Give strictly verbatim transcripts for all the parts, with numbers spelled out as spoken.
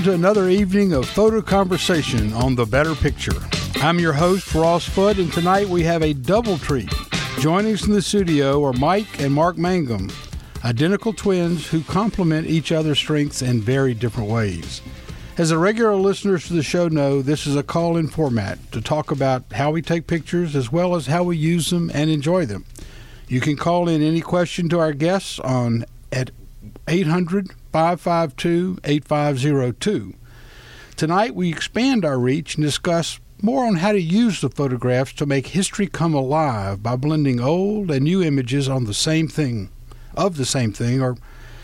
Welcome to another evening of photo conversation on The Better Picture. I'm your host, Ross Foote, and tonight we have a double treat. Joining us in the studio are Mike and Mark Mangum, identical twins who complement each other's strengths in very different ways. As the regular listeners to the show know, this is a call-in format to talk about how we take pictures as well as how we use them and enjoy them. You can call in any question to our guests on at eight hundred, five five two, eight five zero two. Tonight we expand our reach and discuss more on how to use the photographs to make history come alive by blending old and new images on the same thing, of the same thing, or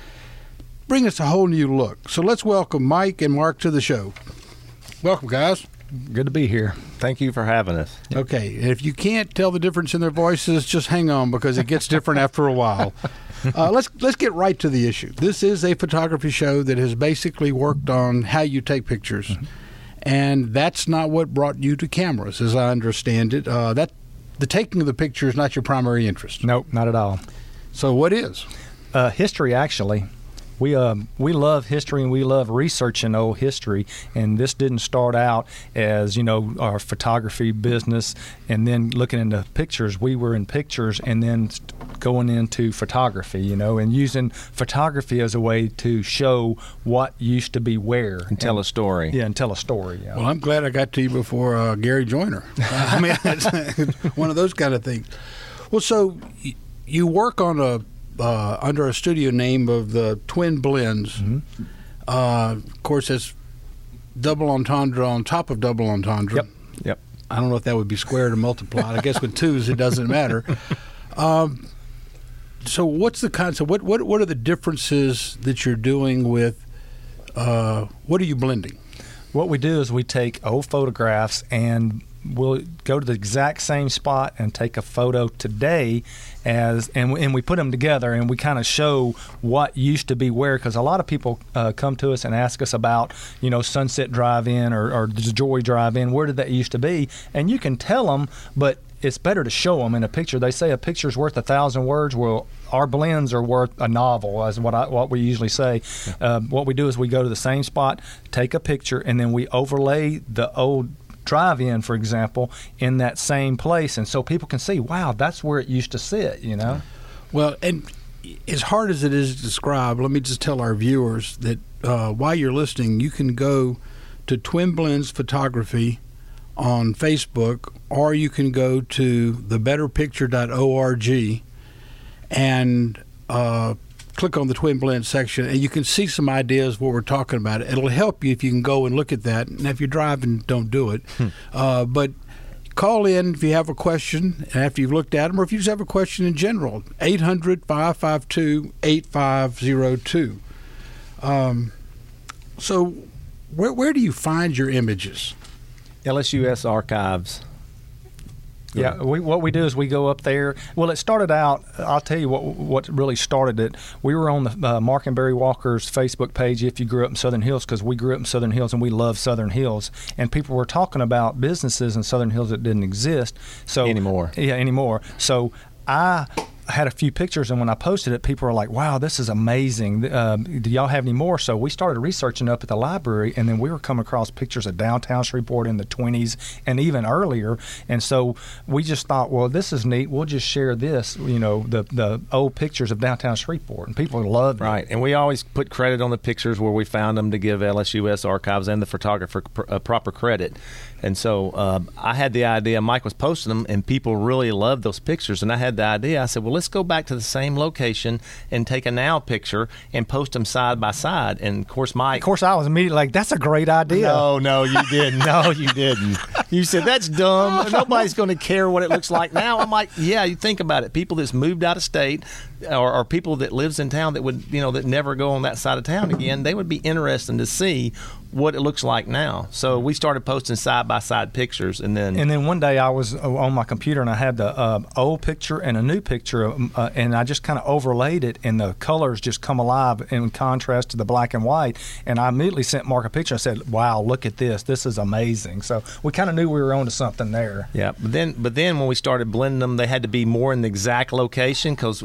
bring us a whole new look. So let's welcome Mike and Mark to the show. Welcome, guys. Good to be here. Thank you for having us. Okay, and if you can't tell the difference in their voices, just hang on because it gets different after a while. Uh, let's let's get right to the issue. This is a photography show that has basically worked on how you take pictures, mm-hmm. and that's not what brought you to cameras, as I understand it. Uh, that the taking of the picture is not your primary interest. Nope, not at all. So what is? Uh, history, actually. We um we love history and we love researching old history, and this didn't start out as, you know, our photography business and then looking into pictures. We were in pictures and then going into photography, you know, and using photography as a way to show what used to be where and tell and, a story. Yeah, and tell a story. Yeah. Well, I'm glad I got to you before uh, Gary Joyner. I mean, it's one of those kind of things. Well, so y- you work on a. Uh, under a studio name of the Twin Blends. Mm-hmm. Uh, of course, it's double entendre on top of double entendre. Yep, yep. I don't know if that would be squared or multiplied. I guess with twos, it doesn't matter. Um, so what's the concept? What, what, what are the differences that you're doing with, uh, what are you blending? What we do is we take old photographs and we'll go to the exact same spot and take a photo today as and, and we put them together and we kind of show what used to be where, because a lot of people uh, come to us and ask us about, you know, Sunset Drive-In or, or the Joy Drive-In, where did that used to be? And you can tell them, but it's better to show them in a picture. They say a picture's worth a thousand words. Well, our blends are worth a novel, is what I, what we usually say. Yeah. Uh, what we do is we go to the same spot, take a picture, and then we overlay the old drive-in, for example, in that same place, and so people can see, wow, that's where it used to sit, you know? Well, and as hard as it is to describe, let me just tell our viewers that uh, while you're listening, you can go to Twin Blends Photography on Facebook, or you can go to the better picture dot org and uh, click on the Twin Blend section, and you can see some ideas of what we're talking about. It'll help you if you can go and look at that. And if you're driving, don't do it. Hmm. Uh, but call in if you have a question after you've looked at them, or if you just have a question in general. eight hundred, five five two, eight five zero two. Um, so where, where do you find your images? L S U S Archives. Yeah, we, what we do is we go up there. Well, it started out, I'll tell you what what really started it. We were on the uh, Mark and Barry Walker's Facebook page, if you grew up in Southern Hills, because we grew up in Southern Hills and we love Southern Hills. And people were talking about businesses in Southern Hills that didn't exist. So Anymore. Yeah, anymore. So I had a few pictures, and when I posted it, people were like, wow, this is amazing. Uh, do y'all have any more? So we started researching up at the library, and then we were coming across pictures of downtown Shreveport in the twenties and even earlier. And so we just thought, well, this is neat. We'll just share this, you know, the, the old pictures of downtown Shreveport, and people loved it. Right, and we always put credit on the pictures where we found them to give L S U S Archives and the photographer pr- uh, proper credit. And so uh, I had the idea, Mike was posting them, and people really loved those pictures. And I had the idea, I said, well, let's go back to the same location and take a now picture and post them side by side. And, of course, Mike... Of course, I was immediately like, that's a great idea. No, no, you didn't. No, you didn't. You said, that's dumb. Nobody's going to care what it looks like now. I'm like, yeah, you think about it. People that's moved out of state or, or people that lives in town that would, you know, that never go on that side of town again, they would be interested to see what it looks like now. So we started posting side-by-side pictures, and then... And then one day I was on my computer, and I had the uh, old picture and a new picture, uh, and I just kind of overlaid it, and the colors just come alive in contrast to the black and white. And I immediately sent Mark a picture. I said, wow, look at this. This is amazing. So we kind of knew we were onto something there. Yeah, but then but then when we started blending them, they had to be more in the exact location because, you know,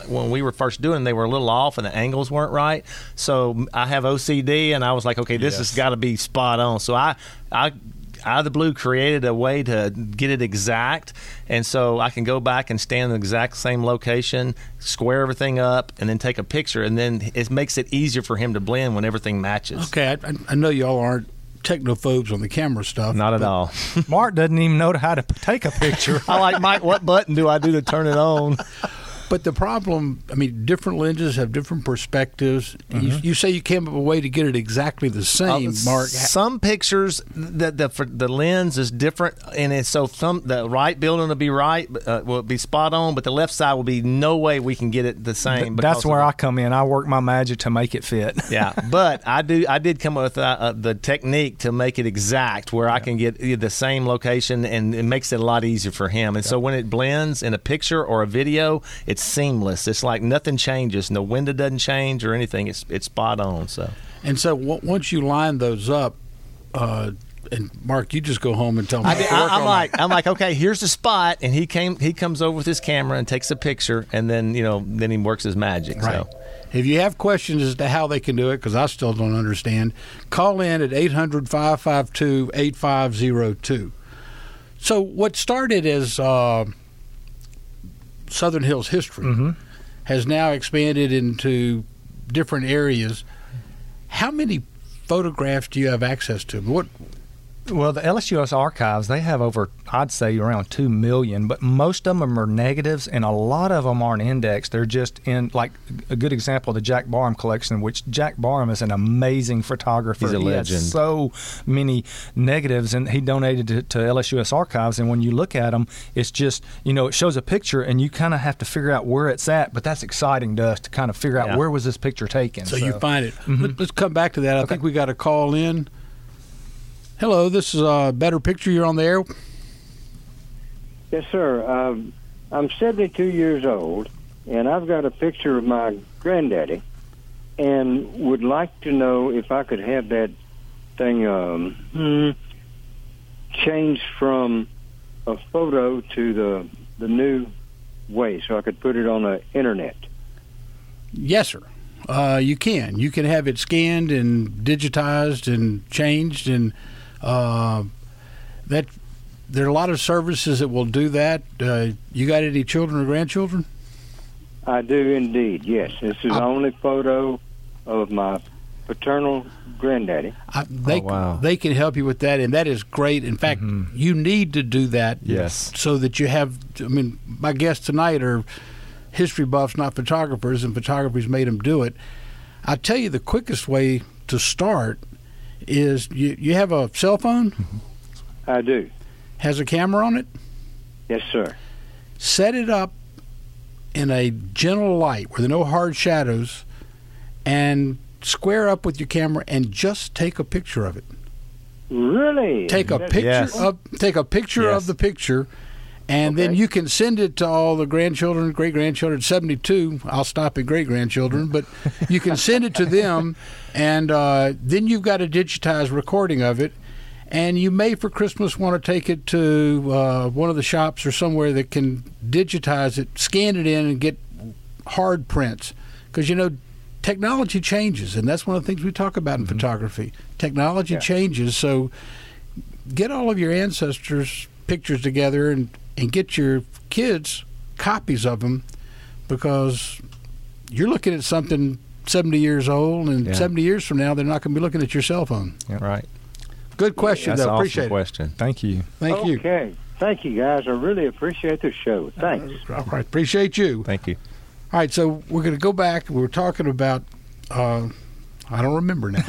when we were first doing, they were a little off and the angles weren't right. So I have O C D, and I was like, okay, this Yes. has got to be spot on. So I, I. out of the blue created a way to get it exact, and so I can go back and stand in the exact same location, square everything up, and then take a picture, and then it makes it easier for him to blend when everything matches. Okay, I, I know y'all aren't technophobes on the camera stuff. Not at but all. Mark doesn't even know how to take a picture. I like, Mike, what button do I do to turn it on? But the problem, I mean, different lenses have different perspectives. Mm-hmm. You, you say you came up with a way to get it exactly the same, Uh, Mark. Some pictures, the, the for the lens is different, and it's so some the right building will be right, uh, will be spot on, but the left side will be no way we can get it the same. That's because where of I come in. I work my magic to make it fit. yeah, but I do. I did come up with uh, uh, the technique to make it exact, where I can get the same location, and it makes it a lot easier for him. And so when it blends in a picture or a video, it's seamless. It's like nothing changes. No window doesn't change or anything. It's it's spot on. So And so w- once you line those up, uh, and Mark, you just go home and tell me. I, did- I, I'm like I'm like okay, here's the spot, and he came. He comes over with his camera and takes a picture, and then you know then he works his magic. Right. So. If you have questions as to how they can do it, because I still don't understand, call in at eight hundred, five five two, eight five zero two. So what started as uh, Southern Hills history Mm-hmm. has now expanded into different areas. How many photographs do you have access to? What? Well, the L S U S archives, they have over, I'd say, around two million, but most of them are negatives, and a lot of them aren't indexed. They're just in, like, a good example, the Jack Barham collection, which Jack Barham is an amazing photographer. He's a he legend. has so many negatives, and he donated to, to L S U S archives, and when you look at them, it's just, you know, it shows a picture, and you kind of have to figure out where it's at, but that's exciting to us to kind of figure out Yeah. where was this picture taken. So, you find it. Let, let's come back to that. I think we got a call in. Hello, this is a Better Picture. You're on the air. Yes, sir. Um, I'm seventy-two years old, and I've got a picture of my granddaddy, and would like to know if I could have that thing um, hmm, changed from a photo to the the new way, so I could put it on the internet. Yes, sir. Uh, you can. You can have it scanned and digitized and changed, and uh, that there are a lot of services that will do that. Uh, you got any children or grandchildren? I do indeed. Yes, this is I- the only photo of my paternal granddaddy. I, they Oh, wow. they can help you with that, and that is great. In fact, you need to do that. Yes. So that you have. I mean, my guests tonight are history buffs, not photographers, and photographers made them do it. I tell you, the quickest way to start is you, you have a cell phone, I do. has a camera on it, Yes, sir. set it up in a gentle light where there are no hard shadows, and square up with your camera and just take a picture of it. Really? Take a That's- picture Yes. of take a picture Yes. of the picture, and then Okay. you can send it to all the grandchildren, great grandchildren. seventy-two. I'll stop at great grandchildren, but you can send it to them, and uh, then you've got a digitized recording of it. And you may, for Christmas, want to take it to uh, one of the shops or somewhere that can digitize it, scan it in, and get hard prints. Because, you know, technology changes, and that's one of the things we talk about in photography. Technology Yeah. changes, so get all of your ancestors' pictures together and, and get your kids copies of them, because you're looking at something seventy years old, and Yeah. seventy years from now, they're not going to be looking at your cell phone. Right. Good question, That's though. an Appreciate awesome question. Thank you. it. Thank you. Okay. Thank you, guys. I really appreciate the show. Thanks. All right. Appreciate you. Thank you. All right. So we're going to go back. We were talking about, uh, I don't remember now,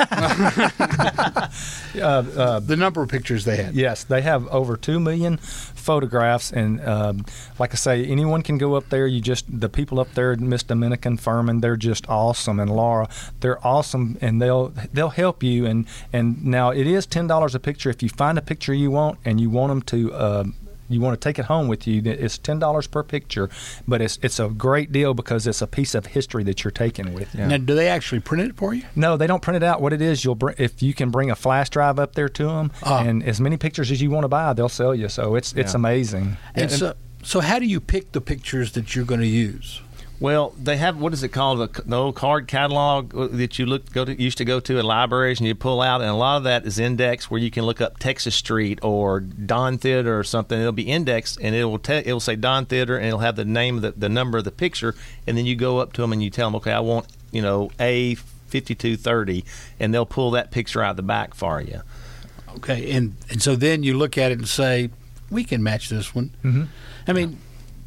Uh, uh, the number of pictures they had. Yes, they have over two million photographs, and um, like I say, anyone can go up there. You just the people up there, Miss Dominica and Furman, they're just awesome, and Laura, they're awesome, and they'll they'll help you. And and now it is ten dollars a picture if you find a picture you want and you want them to. Uh, you want to take it home with you, it's ten dollars per picture, but it's it's a great deal because it's a piece of history that you're taking with you. Yeah. Now, do they actually print it for you? No, they don't print it out. What it is, you'll br- if you can bring a flash drive up there to them, Ah. and as many pictures as you want to buy, they'll sell you. So it's it's Yeah. amazing. And so, so how do you pick the pictures that you're going to use? Well, they have, what is it called, the, the old card catalog that you look go to used to go to in libraries, and you pull out, and a lot of that is indexed where you can look up Texas Street or Don Theater or something. It'll be indexed, and it will te- it'll say Don Theater, and it'll have the name of the, the number of the picture, and then you go up to them and you tell them, okay, I want, you know, A fifty-two thirty, and they'll pull that picture out the back for you. Okay, and, and so then you look at it and say, we can match this one. Mm-hmm. I mean,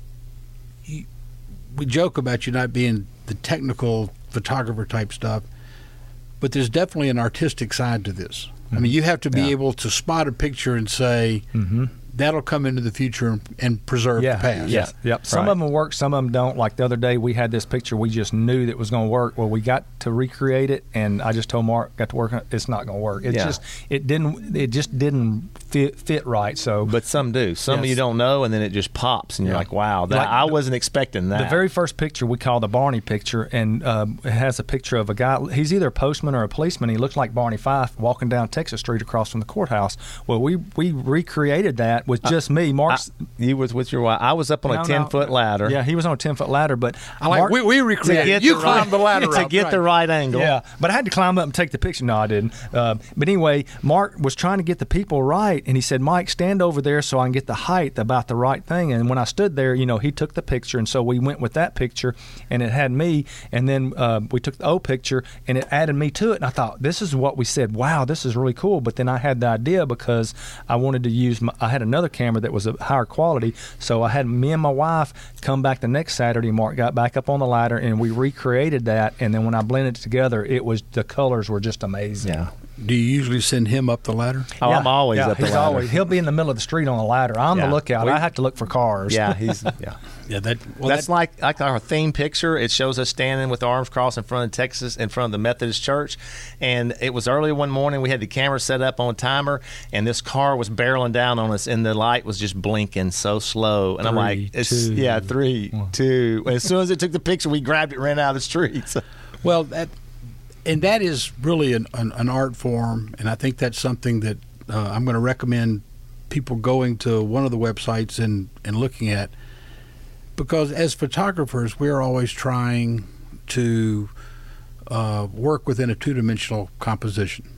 you, we joke about you not being the technical photographer type stuff, but there's definitely an artistic side to this. Mm-hmm. I mean, you have to be yeah. able to spot a picture and say, mm-hmm. that'll come into the future and, and preserve yeah. the past. Yeah, yep. Some Right. of them work, some of them don't. Like the other day, we had this picture. We just knew that it was going to work. Well, we got to recreate it, and I just told Mark, got to work on it. It's not going to work. It Yeah. just it didn't it just didn't fit fit right. So, But some do. Some Yes. you don't know, and then it just pops, and you're Yeah. like, wow, that, Like I the- wasn't expecting that. the very first picture we call the Barney picture, and uh, it has a picture of a guy. He's either a postman or a policeman. He looks like Barney Fife walking down Texas Street across from the courthouse. Well, we we recreated that with just me. Mark's I, you was with your wife. I was up on No, a no. ten-foot ladder. Yeah, he was on a ten foot ladder, but I like, Mark- we, we recreated. You the climbed right, the ladder to up, get right. the right angle. Yeah, but I had to climb up and take the picture. No, I didn't. Uh, but anyway, Mark was trying to get the people right, and he said, Mike, stand over there so I can get the height about the right thing. And when I stood there, you know, he took the picture, and so we went with that picture, and it had me, and then uh, we took the O picture, and it added me to it. And I thought, this is what we said. Wow, this is really cool. But then I had the idea because I wanted to use my, I had another camera that was a higher quality, so I had me and my wife come back the next Saturday. Mark got back up on the ladder, and we recreated that. And then when I blended it together, it was the colors were just amazing. Yeah. Do you usually send him up the ladder? Oh, Yeah, I'm always yeah, up the he's ladder. Always, he'll be in the middle of the street on the ladder. I'm Yeah. the lookout. We- I have to look for cars. Yeah, he's yeah. Yeah, that. Well, That's that, like like our theme picture. It shows us standing with arms crossed in front of Texas, in front of the Methodist Church. And it was early one morning. We had the camera set up on a timer, and this car was barreling down on us, and the light was just blinking so slow. And I'm Three, like, it's, two, yeah, three, one. two. And as soon as it took the picture, we grabbed it, and ran out of the street. So, Well, that and that is really an, an, an art form, and I think that's something that uh, I'm going to recommend people going to one of the websites and, and looking at, because as photographers, we're always trying to uh, work within a two-dimensional composition,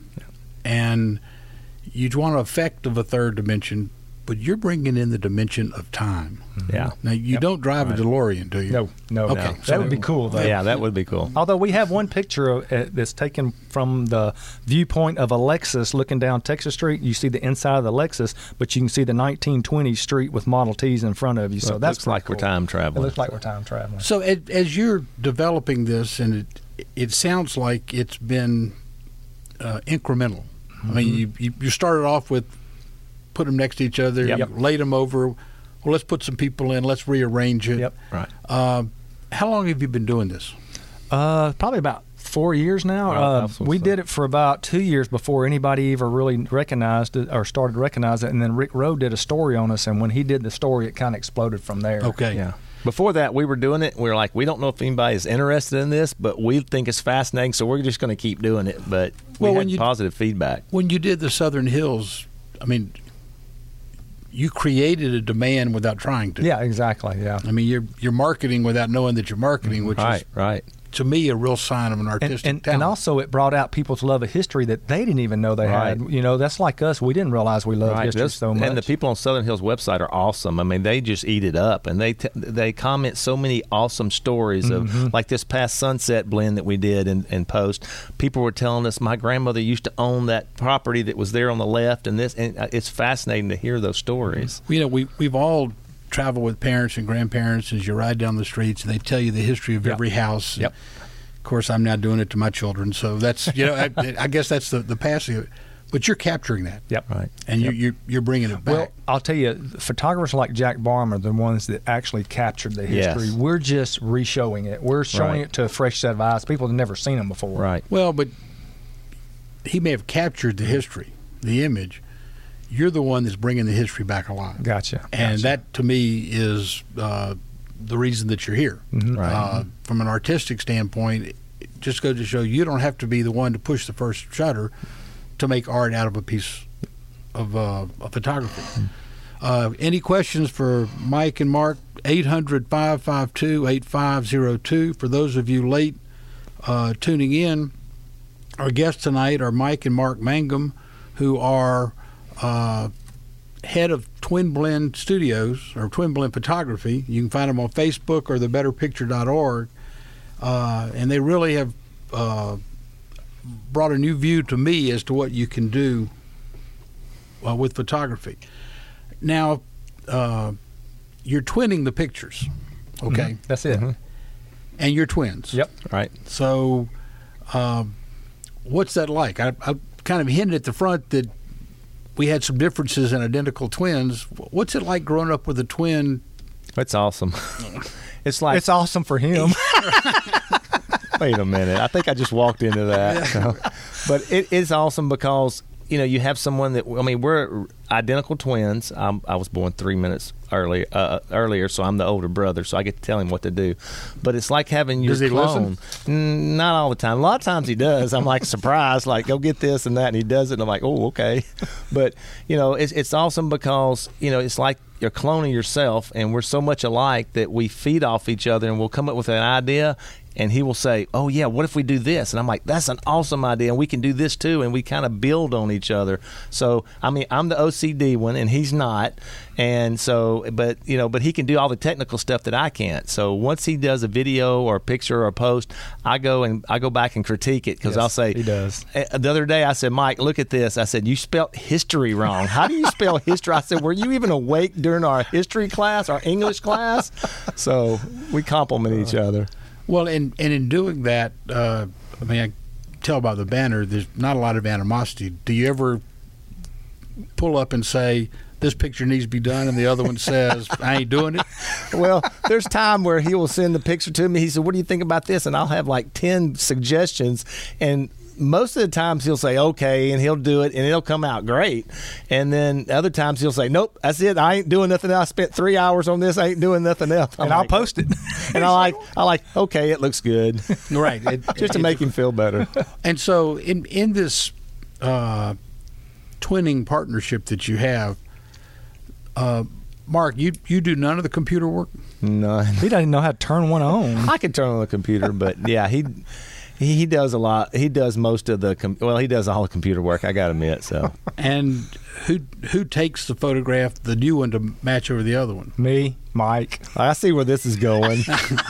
and you'd want an effect of a third dimension, but you're bringing in the dimension of time. yeah. Now, you Yep. don't drive Right. a DeLorean, do you? No, no. Okay, no. so- That would be cool, though. Yeah, that would be cool. Although we have one picture of, uh, that's taken from the viewpoint of a Lexus looking down Texas Street. You see the inside of the Lexus, but you can see the nineteen twenties street with Model Ts in front of you. So Well, it that's looks like pretty we're cool. time It traveling. looks like we're time traveling. So as, as you're developing this, and it it sounds like it's been uh, incremental. I mean, you, you you started off with put them next to each other, Yep. you laid them over. Well, let's put some people in. Let's rearrange it. Yep. Right. Uh, how long have you been doing this? Uh, probably about four years now. Right, uh, that's what's we up. did it for about two years before anybody ever really recognized it or started to recognize it. And then Rick Rowe did a story on us, and when he did the story, it kind of exploded from there. Okay. Yeah. Before that, we were doing it. We were like, we don't know if anybody is interested in this, but we think it's fascinating, so we're just going to keep doing it. But we Well, had when you- positive feedback. When you did the Southern Hills, I mean, you created a demand without trying to. Yeah, exactly. Yeah. I mean, you're you're marketing without knowing that you're marketing, which Right, is right. to me a real sign of an And, artistic and, talent. and also, it brought out people's love of history that they didn't even know they Right. had. You know, that's like us. We didn't realize we loved Right. history Those- so much. And the people on Southern Hills website are awesome. I mean, they just eat it up, and they t- they comment so many awesome stories of Mm-hmm. like this past sunset blend that we did in, in post. People were telling us my grandmother used to own that property that was there on the left, and this. And it's fascinating to hear those stories. you know, we we've all traveled with parents and grandparents as you ride down the streets, and they tell you the history of Yep. every house. Yep. Of course, I'm now doing it to my children, so that's you know, I, I guess that's the the passing of it. But you're capturing that, Yep. Right. and you you you're bringing it back. Well, I'll tell you, photographers like Jack Barham are the ones that actually captured the history. Yes. We're just re-showing it. We're showing Right. it to a fresh set of eyes. People have never seen them before. Right. Well, but he may have captured the history, the image. You're the one that's bringing the history back alive, Gotcha. and Gotcha. that to me is uh, the reason that you're here. Mhm. Right. Uh, from an artistic standpoint, it just goes to show you don't have to be the one to push the first shutter to make art out of a piece of, uh, of photography. Uh, any questions for Mike and Mark? eight hundred, five five two, eight five zero two. For those of you late uh, tuning in, our guests tonight are Mike and Mark Mangum, who are uh, head of Twin Blend Studios, or Twin Blend Photography. You can find them on Facebook or the better picture dot org. Uh, and they really have uh, brought a new view to me as to what you can do uh, with photography. Now, uh, you're twinning the pictures, okay? Mm-hmm. That's it. Mm-hmm. And you're twins. Yep. Right. So, um, what's that like? I, I kind of hinted at the front that we had some differences in identical twins. What's it like growing up with a twin? It's awesome. It's like It's awesome for him. Wait a minute. I think I just walked into that. So. But it is awesome because, you know, you have someone that, I mean, we're identical twins. I'm, I was born three minutes early, uh, earlier, so I'm the older brother, so I get to tell him what to do. But it's like having your Does he clone. listen? Mm, not all the time. A lot of times he does. I'm like surprised, like, go get this and that, and he does it, and I'm like, oh, okay. But, you know, it's, it's awesome because, you know, it's like you're cloning yourself, and we're so much alike that we feed off each other, and we'll come up with an idea, and he will say, oh, yeah, what if we do this? And I'm like, that's an awesome idea, and we can do this too, and we kind of build on each other. So, I mean, I'm the O C D one, and he's not. And so, but, you know, but he can do all the technical stuff that I can't. So once he does a video or a picture or a post, I go and I go back and critique it because Yes, I'll say, he does. The other day I said, Mike, look at this. I said, you spelled history wrong. How do you spell history? I said, were you even awake during our history class, our English class? So we compliment each other. Well, and, and in doing that, uh, I mean, I tell by the banner, there's not a lot of animosity. Do you ever pull up and say, this picture needs to be done, and the other one says, I ain't doing it? Well, there's time where he will send the picture to me. He said, what do you think about this? And I'll have like ten suggestions, and most of the times he'll say, okay, and he'll do it, and it'll come out great. And then other times he'll say, nope, that's it. I ain't doing nothing else. I spent three hours on this. I ain't doing nothing else. I'm and I'll like, post it. And I like, I like, okay, it looks good. Right. It, Just to make him feel better. And so in, in this uh, twinning partnership that you have, uh, Mark, you, you do none of the computer work? None. He doesn't know how to turn one on. I can turn on the computer, but yeah, he he, he does a lot. He does most of the com- well, he does all the computer work. I got to admit. So, And who who takes the photograph, the new one, to match over the other one? Me, Mike. I see where this is going.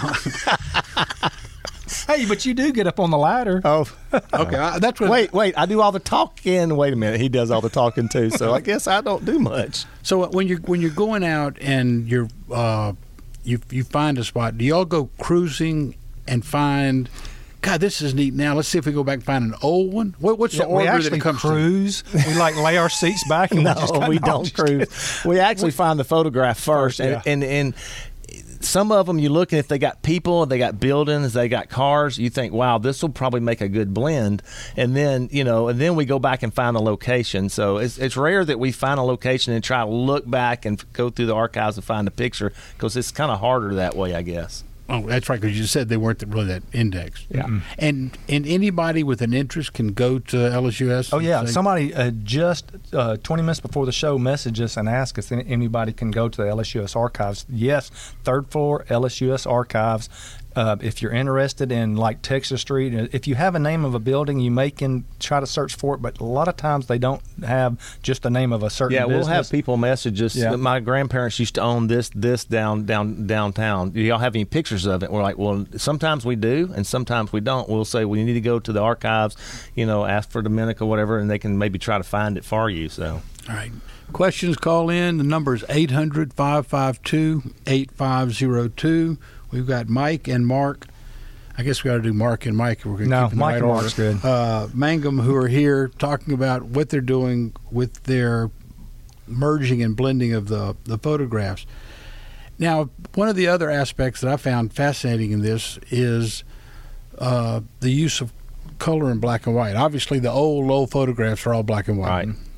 Hey, but you do get up on the ladder. Oh, Okay, I, that's what. wait, wait. I do all the talking. Wait a minute. He does all the talking too. So I guess I don't do much. So when you're when you're going out and you're uh, you you find a spot, do y'all go cruising and find? God, this is neat. Now let's see if we go back and find an old one. What, what's the we order that actually it comes cruise. We like lay our seats back and No, we just kinda- we no, don't just cruise. We actually find the photograph first, First, yeah. and, and and some of them you look, and if they got people, they got buildings, they got cars, you think, wow, this will probably make a good blend. And then you know, and then we go back and find the location. So it's it's rare that we find a location and try to look back and go through the archives and find a picture because it's kind of harder that way, I guess. Oh, that's right, because you said they weren't really that indexed. Yeah. Mm-mm. And and anybody with an interest can go to L S U S. Oh yeah, and say- somebody uh, just uh, twenty minutes before the show messaged us and asked us if anybody can go to the L S U S archives. Yes, third floor L S U S archives. Uh, if you're interested in like Texas Street, if you have a name of a building, you may can try to search for it. But a lot of times they don't have just the name of a certain Yeah, business. we'll have people message us. Yeah. My grandparents used to own this, this down, down, downtown. Do y'all have any pictures of it? We're like, well, sometimes we do, and sometimes we don't. We'll say we need to go to the archives, you know, ask for Dominica, whatever, and they can maybe try to find it for you. So, All right. Questions, call in. The number is eight hundred, five five two, eight five zero two. We've got Mike and Mark. I guess we got to do Mark and Mike. We're going to No, keep in the Mike right and order. Mark's good. Uh, Mangum, who are here talking about what they're doing with their merging and blending of the, the photographs. Now, one of the other aspects that I found fascinating in this is uh, the use of color in black and white. Obviously, the old, old photographs are all black and white. Right.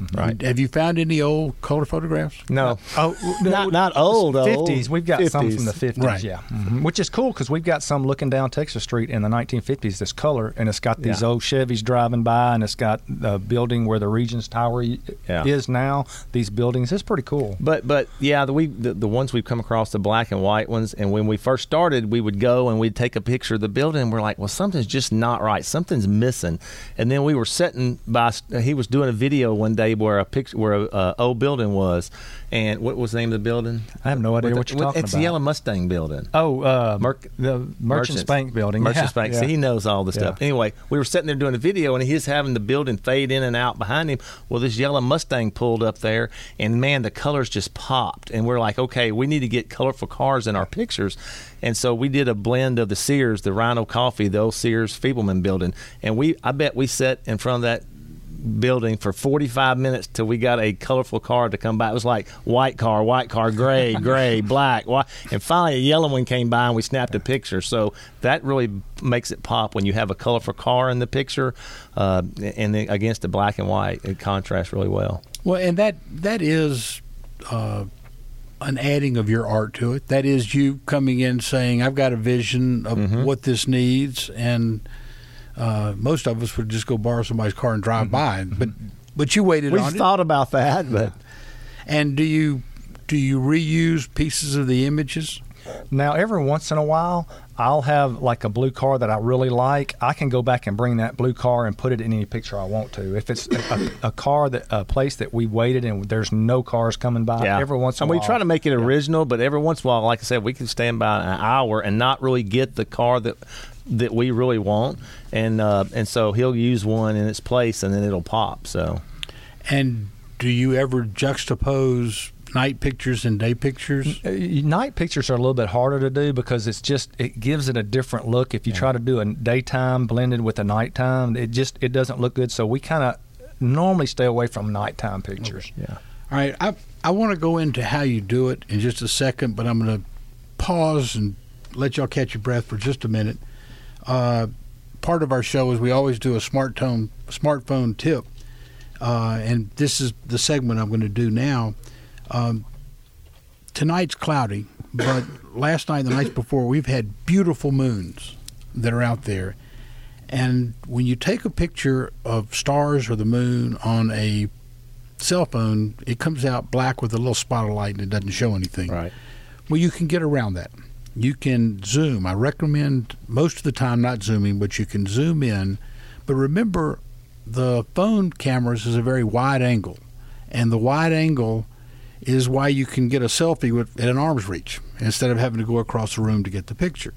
Right. Have you found any old color photographs? No. Oh, Not not old, old. fifties. We've got some fifties. from the fifties, Right. yeah. Mm-hmm. Which is cool because we've got some looking down Texas Street in the nineteen fifties, this color, and it's got these Yeah. old Chevys driving by, and it's got the building where the Regents Tower y- Yeah. is now, these buildings. It's pretty cool. But but yeah, the we the, the ones we've come across, the black and white ones, and when we first started, we would go and we'd take a picture of the building, and we're like, well, something's just not right, something's missing. And then we were sitting by, he was doing a video one day where a picture where a uh, old building was, and what was the name of the building? I have no idea With what the- you're talking it's about. the Yellow Mustang building. Oh, uh, Merc- the Merchant Merchants. Spank building. Merchant yeah. Spank. Yeah. See, he knows all the stuff. Yeah. Anyway, we were sitting there doing a video, and he's having the building fade in and out behind him. Well, this yellow Mustang pulled up there, and man, the colors just popped. And we're like, okay, we need to get colorful cars in our pictures. And so we did a blend of the Sears, the Rhino Coffee, the old Sears Feebleman building, and we, I bet we sat in front of that building for forty-five minutes till we got a colorful car to come by. It was like white car, white car, gray, gray, black, white, and finally a yellow one came by and we snapped a picture. So that really makes it pop when you have a colorful car in the picture, uh, and then against the black and white, it contrasts really well. Well, and that that is uh, an adding of your art to it. That is you coming in saying, I've got a vision of Mm-hmm. what this needs, and uh, most of us would just go borrow somebody's car and drive by. But but you waited We've on thought about that, but it. And do you do you reuse pieces of the images? Now, every once in a while, I'll have like a blue car that I really like. I can go back and bring that blue car and put it in any picture I want to. If it's a, a car, that a place that we waited and there's no cars coming by, yeah. every once in and a we while. try to make it Yeah. original, but every once in a while, like I said, we can stand by an hour and not really get the car that that we really want, and uh, and so he'll use one in its place, and then it'll pop. So, And do you ever juxtapose night pictures and day pictures? Uh, Night pictures are a little bit harder to do because it's just it gives it a different look. If you try to do a daytime blended with a nighttime, it just it doesn't look good. So we kind of normally stay away from nighttime pictures. yeah. All right, I I want to go into how you do it in just a second, but I'm going to pause and let y'all catch your breath for just a minute. Uh, part of our show is we always do a smart tone, smartphone tip, uh, and this is the segment I'm going to do now. Um, tonight's cloudy, but last night and the nights before, we've had beautiful moons that are out there. And when you take a picture of stars or the moon on a cell phone, it comes out black with a little spot of light and it doesn't show anything. Right. Well, you can get around that. You can zoom. I recommend most of the time not zooming, but you can zoom in. But remember, the phone cameras is a very wide angle, and the wide angle is why you can get a selfie with, at an arm's reach instead of having to go across the room to get the picture.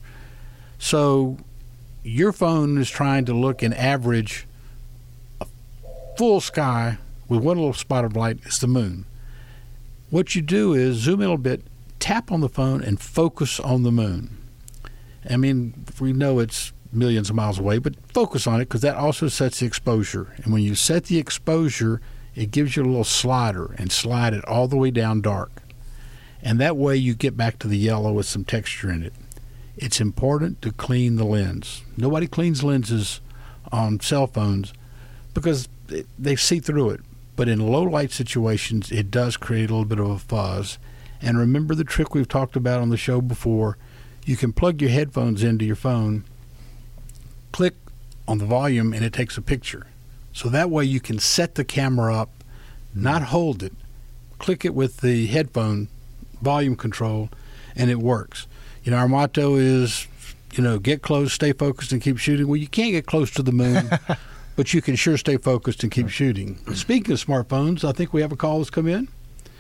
So your phone is trying to look and average a full sky with one little spot of light. It's the moon. What you do is zoom in a little bit, tap on the phone, and focus on the moon. I mean, we know it's millions of miles away, but focus on it because that also sets the exposure. And when you set the exposure, it gives you a little slider and slide it all the way down dark. And that way you get back to the yellow with some texture in it. It's important to clean the lens. Nobody cleans lenses on cell phones because they see through it. But in low light situations, it does create a little bit of a fuzz. And remember the trick we've talked about on the show before. You can plug your headphones into your phone, click on the volume, and it takes a picture. So that way you can set the camera up, not hold it, click it with the headphone volume control, and it works. You know, our motto is, you know, get close, stay focused, and keep shooting. Well, you can't get close to the moon, but you can sure stay focused and keep shooting. Speaking of smartphones, I think we have a call that's come in.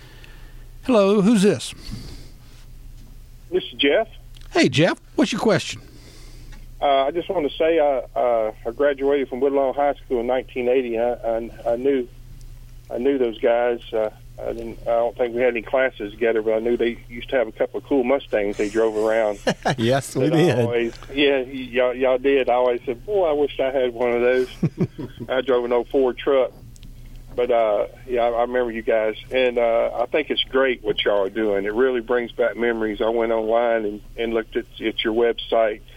Hello, who's this? This is Jeff. Hey, Jeff, what's your question? Uh, I just want to say I, uh, I graduated from Woodlawn High School in nineteen eighty. I, I, I knew I knew those guys. Uh, I didn't. I don't think we had any classes together, but I knew they used to have a couple of cool Mustangs they drove around. Yes, we That I did. Always, yeah, y- y'all, y'all did. I always said, "Boy, I wish I had one of those." I drove an old Ford truck, but uh, yeah, I, I remember you guys, and uh, I think it's great what y'all are doing. It really brings back memories. I went online and, and looked at, at your website.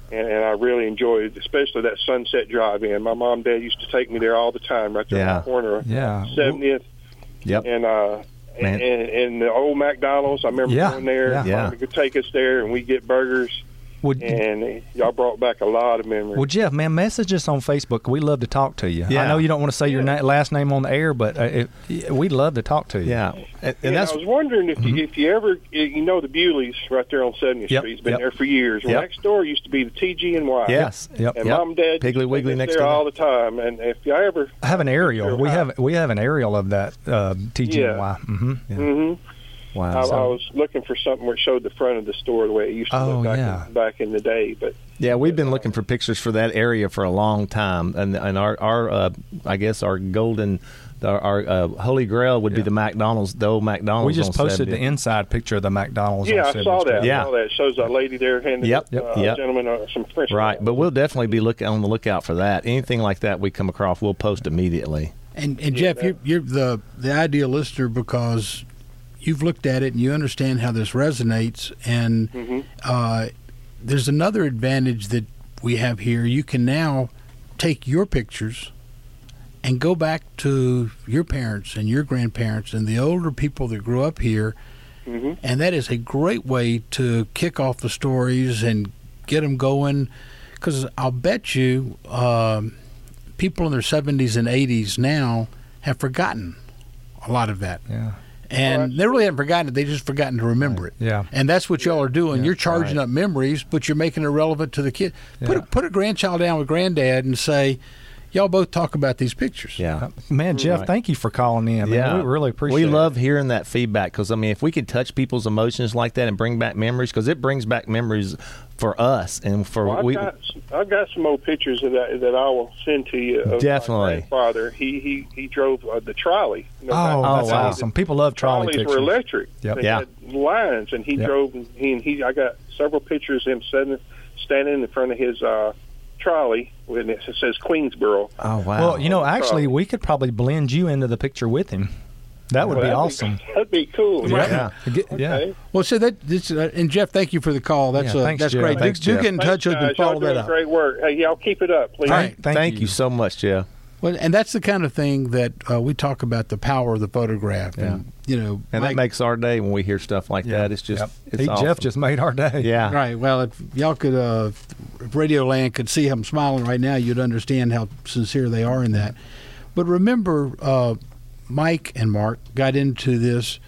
and, and I really enjoyed, especially that Sunset Drive-In. My mom and dad used to take me there all the time, right there Yeah. on the corner of Yeah. seventieth Yep. and uh, Man. and, and the old McDonald's. I remember Yeah, going there. yeah. Yeah. Mom could take us there, and we get burgers. Would And y'all brought back a lot of memories. Well, Jeff, man, message us on Facebook. We love to talk to you. Yeah. I know you don't want to say your Yeah. na- last name on the air, but uh, it, we'd love to talk to you. Yeah, and, and And that's I was wondering if you, if you ever, you know, the Bewleys right there on seventieth Yep, Street. It's been yep. there for years. Well, Yep. next door used to be the T G and Y. yes, Yep. And yep. mom and dad Piggly used to Wiggly take us next there to all them. the time. And if you ever, I have an aerial. We Sure. have we have an aerial of that uh, T G N Y. Yeah. Mm-hmm. hmm Wow. I, so- I was looking for something where it showed the front of the store the way it used to Oh, look back, yeah. in, back in the day. But Yeah, we've been looking for pictures for that area for a long time, and and our our uh, I guess our golden, our, our uh, holy grail would be Yeah. the McDonald's, the old McDonald's. We just on posted the seventieth. inside picture of the McDonald's. yeah, on I saw seventieth that. Street. Yeah. I saw that. It shows a lady there handing Yep, uh, yep, a yep. gentleman uh, some French Right, fries. but we'll definitely be look on the lookout for that. Anything like that we come across, we'll post immediately. And, and Yeah, Jeff, you're, you're the the ideal listener because you've looked at it and you understand how this resonates. And Mhm. uh, there's another advantage that we have here. You can now take your pictures and go back to your parents and your grandparents and the older people that grew up here. Mhm. And that is a great way to kick off the stories and get them going. Because I'll bet you um, people in their seventies and eighties now have forgotten a lot of that. Yeah. And they really haven't forgotten it. They just forgotten to remember it. Yeah. And that's what y'all are doing. Yeah, You're charging right. up memories, but you're making it relevant to the kid. Put Yeah. a, put a grandchild down with granddad and say, y'all both talk about these pictures. Yeah. Man, Jeff, Right. thank you for calling in. Man. Yeah, We really appreciate We it. love hearing that feedback because I mean, if we could touch people's emotions like that and bring back memories, because it brings back memories for us and for Well, I've we. got I've got some old pictures of that that I will send to you. Of Definitely. My grandfather. He he he drove uh, the trolley. You know, Oh, back- that's wow. awesome. People love trolley Trolleys pictures. were electric. Yep. They Yeah. had lines, and he Yep. drove. And he and he. I got several pictures of him sitting, standing in front of his uh, trolley, and it says Queensboro. Oh wow! Well, you know, actually, Trolley. we could probably blend you into the picture with him. That would Well, be that'd awesome. That'd be cool. Yeah. Get- yeah. Okay. Well, so that this, uh, and Jeff, thank you for the call. That's Yeah, uh, thanks, that's Jeff. great. Thanks, do, do Jeff. get in touch with us and Thanks, guys. follow Y'all that doing up. great work. Hey, y'all keep it up, please. All right. Thank, Thank you. so much, Jeff. Well, and that's the kind of thing that uh, we talk about, the power of the photograph. Yeah. And, you know, And Mike- that makes our day when we hear stuff like Yeah. that. It's just, Yep. it's He- awesome. Jeff just made our day. yeah. Right. Well, if y'all could, uh, if Radio Land could see I'm smiling right now, you'd understand how sincere they are in that. But remember, uh, Mike and Mark got into this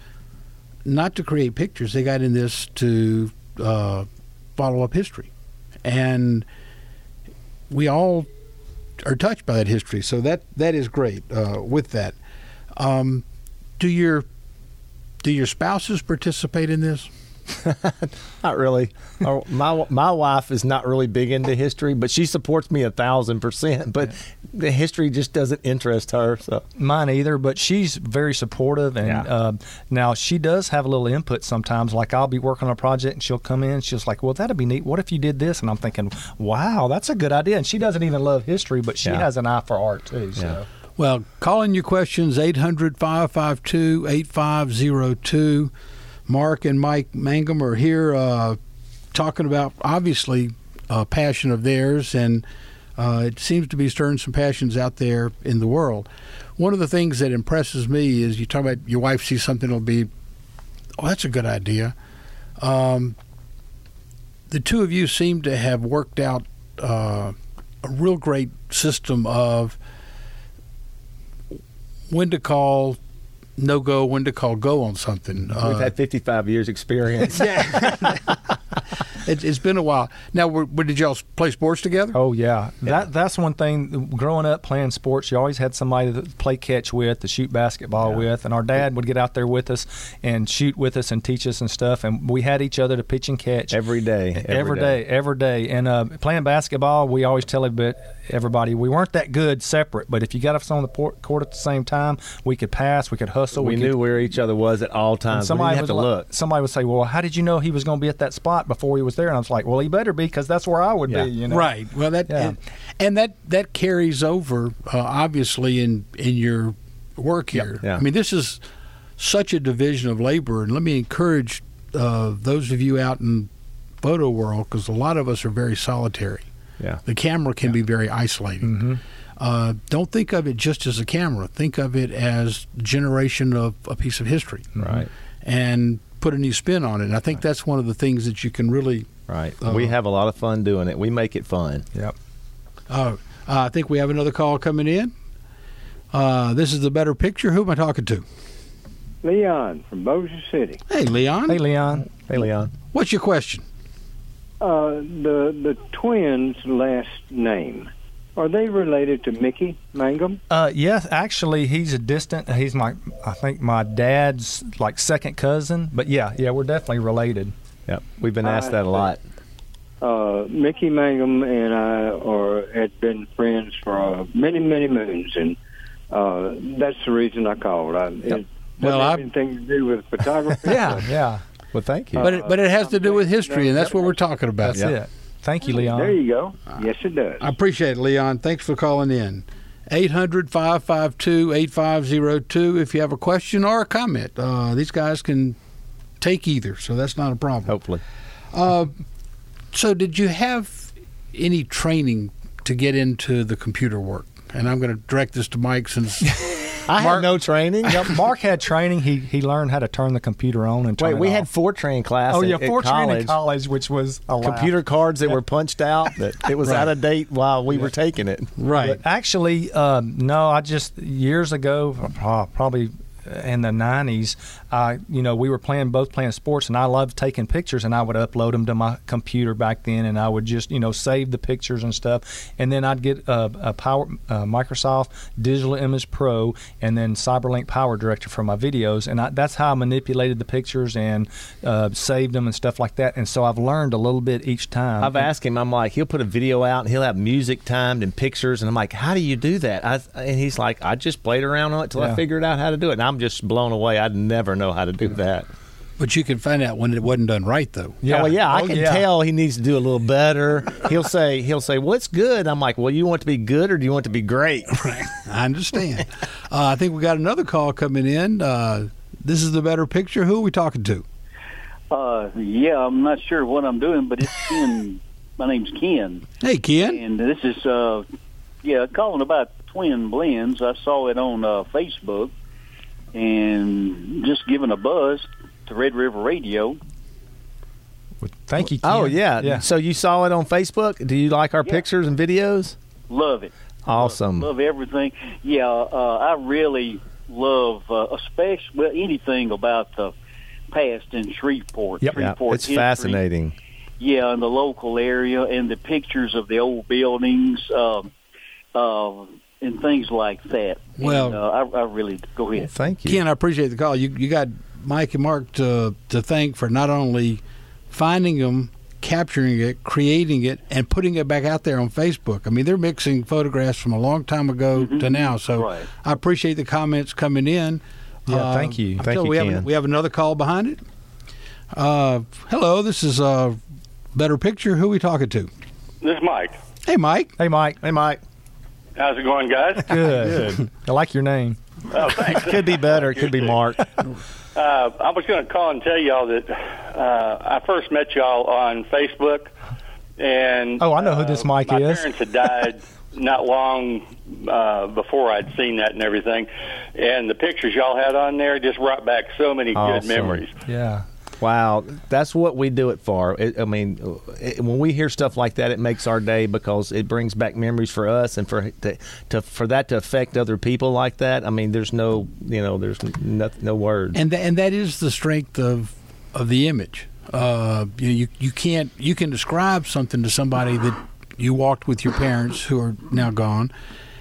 not to create pictures. They got in this to uh, follow up history. And we all are touched by that history. So that that is great uh, with that. Um, do your do your spouses participate in this? Not really. Our- my my wife is not really big into history, but she supports me a thousand percent. But the history just doesn't interest her. So Mine either, but she's very supportive. And Yeah. uh, now she does have a little input sometimes. Like I'll be working on a project and she'll come in. She's like, well, that'd be neat. What if you did this? And I'm thinking, wow, that's a good idea. And she doesn't even love history, but she Yeah. has an eye for art too. So. Yeah. Well, call in your questions, eight hundred, five five two, eight five zero two. Mark and Mike Mangum are here uh, talking about, obviously, a passion of theirs, and uh, it seems to be stirring some passions out there in the world. One of the things that impresses me is you talk about your wife sees something that'll be, oh, that's a good idea. Um, the two of you seem to have worked out uh, a real great system of when to call no go, when to call go on something. we've Uh, had fifty-five years experience. it, it's been a while. Now, were, were, did y'all play sports together? Oh yeah. that that's one thing. Growing up playing sports, you always had somebody to play catch with, to shoot basketball Yeah. with, and our dad would get out there with us and shoot with us and teach us and stuff. And we had each other to pitch and catch Every day. Every, every day, every day. And uh, playing basketball, we always tell everybody, everybody we weren't that good separate, but if you got us on the port, court at the same time, we could pass, we could hustle, we we knew could, where each other was at all and times. We somebody didn't have was to like- look. Somebody would say, "Well, how did you know he was going to be at that spot before he was there?" And I was like, "Well, he better be, because that's where I would Yeah. be." You know, Right. Well, that Yeah. and, and that that carries over uh, obviously in in your work here. Yeah. I mean, this is such a division of labor, and let me encourage uh, those of you out in photo world, because a lot of us are very solitary. Yeah. The camera can be very isolating. Mm-hmm. Uh, don't think of it just as a camera. Think of it as generation of a piece of history. Right. And put a new spin on it. And I think that's one of the things that you can really. Right. Uh, we have a lot of fun doing it. We make it fun. Yep. Uh, I think we have another call coming in. Uh, this is the Better Picture. Who am I talking to? Leon from Bossier City. Hey, Leon. Hey, Leon. Hey, Leon. What's your question? Uh, the the twins' last name, are they related to Mickey Mangum? Uh, yes, actually, he's a distant. He's my, I think, my dad's like second cousin. But yeah, yeah, we're definitely related. Yep. We've been asked that a lot. Uh, Mickey Mangum and I are had been friends for uh, many, many moons, and uh, that's the reason I called. I, Yep. It Well, doesn't have I- anything to do with photography. Yeah, yeah. Well, thank you. But it, but it has to do with history, and that's what we're talking about. That's Yep. it. Thank you, Leon. There you go. Yes, it does. I appreciate it, Leon. Thanks for calling in. eight hundred, five five two, eight five zero two if you have a question or a comment. Uh, these guys can take either, so that's not a problem. Hopefully. Uh, so did you have any training to get into the computer work? And I'm going to direct this to Mike since I Mark- had no training. Yep, Mark had training. He he learned how to turn the computer on and turn Wait, it we off. had Fortran class. Oh at- yeah, at Fortran college. in college, which was a laugh. Computer cards that were punched out. That it was Right. out of date while we were taking it. right. But actually, um, no, I just years ago, uh, probably in the nineties, uh, you know, we were playing both playing sports, and I loved taking pictures, and I would upload them to my computer back then, and I would just, you know, save the pictures and stuff, and then I'd get a, a power uh, Microsoft Digital Image Pro, and then CyberLink Power Director for my videos, and I, that's how I manipulated the pictures and uh, saved them and stuff like that. And so I've learned a little bit each time. I've asked him. I'm like, he'll put a video out and he'll have music timed and pictures, and I'm like, how do you do that? I, and he's like, I just played around on it till Yeah. I figured out how to do it, and I'm just blown away. I'd never know how to do that. But you can find out when it wasn't done right, though. Yeah, well, yeah, I Oh, can yeah. tell he needs to do a little better. He'll say, he'll say, well, it's good. I'm like, well, you want it to be good or do you want it to be great? I understand. uh, I think we got another call coming in. Uh, this is the Better Picture. Who are we talking to? Uh, yeah, I'm not sure what I'm doing, but it's Ken. My name's Ken, Hey, Ken. and this is uh, yeah, calling about twin blends. I saw it on uh, Facebook, and just giving a buzz to Red River Radio. Thank you, Ken. Oh, yeah. yeah. So you saw it on Facebook? Do you like our Yeah. pictures and videos? Love it. Awesome. Love everything. Yeah, uh, I really love, uh, especially well, anything about the past in Shreveport. Yep. Yeah, Shreveport it's history. fascinating. Yeah, in the local area, and the pictures of the old buildings, um, uh, and things like that. Well- and, uh, I, I really go ahead. Thank you. Ken, I appreciate the call. You you got Mike and Mark to to thank for not only finding them, capturing it, creating it, and putting it back out there on Facebook. I mean, they're mixing photographs from a long time ago to now. So Right. I appreciate the comments coming in. Yeah, thank you. I'm Thank telling you, we have Ken. we have another call behind it. Uh, hello, this is uh, Better Picture. Who are we talking to? This is Mike. Hey, Mike. Hey, Mike. Hey, Mike. How's it going, guys? Good. I like your name. Oh, thanks. Could be better. It could be Mark. Uh, I was going to call and tell y'all that uh, I first met y'all on Facebook, and Oh, I know who this uh, Mike my is. parents had died not long uh, before I'd seen that and everything, and the pictures y'all had on there just brought back so many Awesome. good memories. Yeah. Wow, that's what we do it for. It, I mean, it, when we hear stuff like that, it makes our day because it brings back memories for us, and for to, to for that to affect other people like that. I mean, there's no, you know, there's no, no words. And th- and that is the strength of of the image. Uh, you, you you can't you can describe something to somebody that you walked with your parents who are now gone,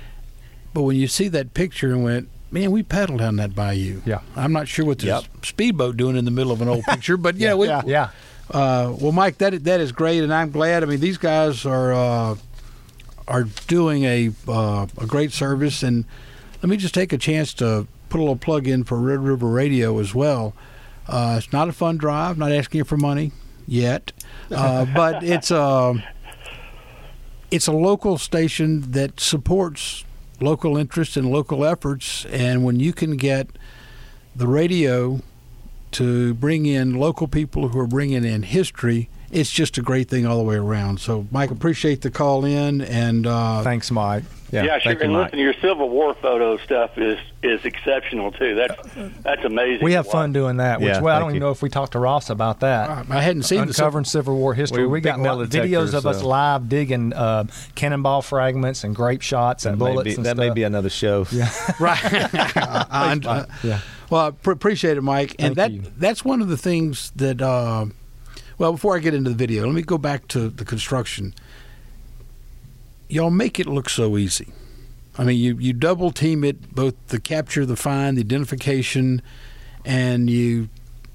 but when you see that picture and went, man, we paddled down that bayou. Yeah. I'm not sure what the Yep. speedboat doing in the middle of an old picture, but yeah, we, Yeah. Yeah. Uh, well, Mike, that that is great, and I'm glad. I mean, these guys are uh, are doing a uh, a great service, and let me just take a chance to put a little plug in for Red River Radio as well. Uh, it's not a fund drive, not asking you for money yet, uh, but it's a it's a local station that supports local interests and local efforts, and when you can get the radio to bring in local people who are bringing in history it's just a great thing all the way around. So, Mike, appreciate the call in, and uh, thanks, Mike. Yeah, yeah, sure. thank you, And Mike. listen, your Civil War photo stuff is is exceptional too. That's that's amazing. We to have fun watch. doing that. Which, Yeah, well, I thank don't even you. know if we talked to Ross about that. I hadn't seen the Uncovering Civil War history. We're We got big metal lo- videos detectors, of us so- live digging uh, cannonball fragments and grape shots and That, may bullets be, and that stuff. may be another show. Yeah. right. I, I, Yeah. Well, I pr- appreciate it, Mike. And Thank that you. that's one of the things that. Uh, well, before I get into the video, let me go back to the construction. Y'all make it look so easy. I mean, you, you double team it, both the capture, the find, the identification, and you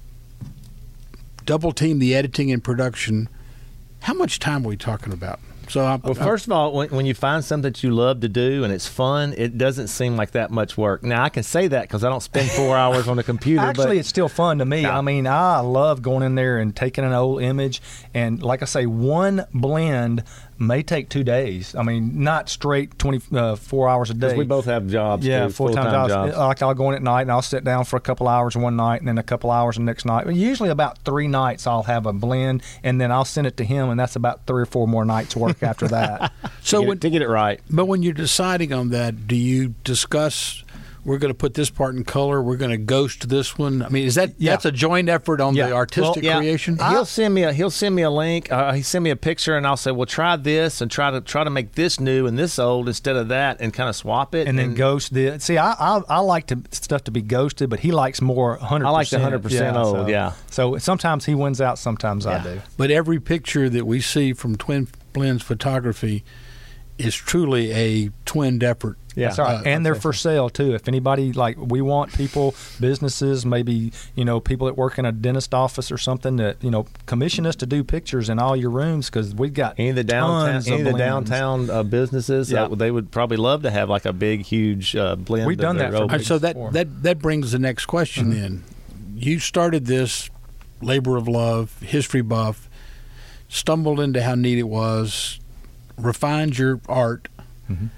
double team the editing and production. How much time are we talking about? So, I, Well, first of all, when, when you find something that you love to do and it's fun, it doesn't seem like that much work. Now, I can say that because I don't spend four hours on the computer. Actually, but it's still fun to me. Yeah. I mean, I love going in there and taking an old image. And like I say, one blend may take two days. I mean, not straight twenty-four hours a day. 'cause we both have jobs, Yeah, too, full-time, full-time jobs. jobs. Like I'll go in at night and I'll sit down for a couple hours one night and then a couple hours the next night. Usually about three nights I'll have a blend and then I'll send it to him, and that's about three or four more nights work after that. so to, get when, it, to get it right. but when you're deciding on that, do you discuss? We're going to put this part in color. We're going to ghost this one. I mean, is that Yeah. that's a joint effort on Yeah. the artistic Well, yeah. creation? He'll send me a he'll send me a link. Uh, he send me a picture, and I'll say, "Well, try this and try to try to make this new and this old instead of that, and kind of swap it." and then ghost the see I, I I like to stuff to be ghosted, but he likes more one hundred percent. I like the one hundred percent old, so, yeah. So sometimes he wins out, sometimes I Yeah. do. But every picture that we see from Twin Blends Photography is truly a twinned effort. Yeah. That's right. Uh, and they're for sale too. If anybody, like, we want people, businesses, maybe, you know, people that work in a dentist office or something that, you know, commission us to do pictures in all your rooms, because we've got Any of the downtown, tons any of the blends. downtown uh, businesses, Yeah. uh, they would probably love to have like a big, huge uh, blend. We've of done their that for old- All right, so that, before. that that brings the next question Mm-hmm. in. You started this labor of love, history buff, stumbled into how neat it was, refined your art. Mhm.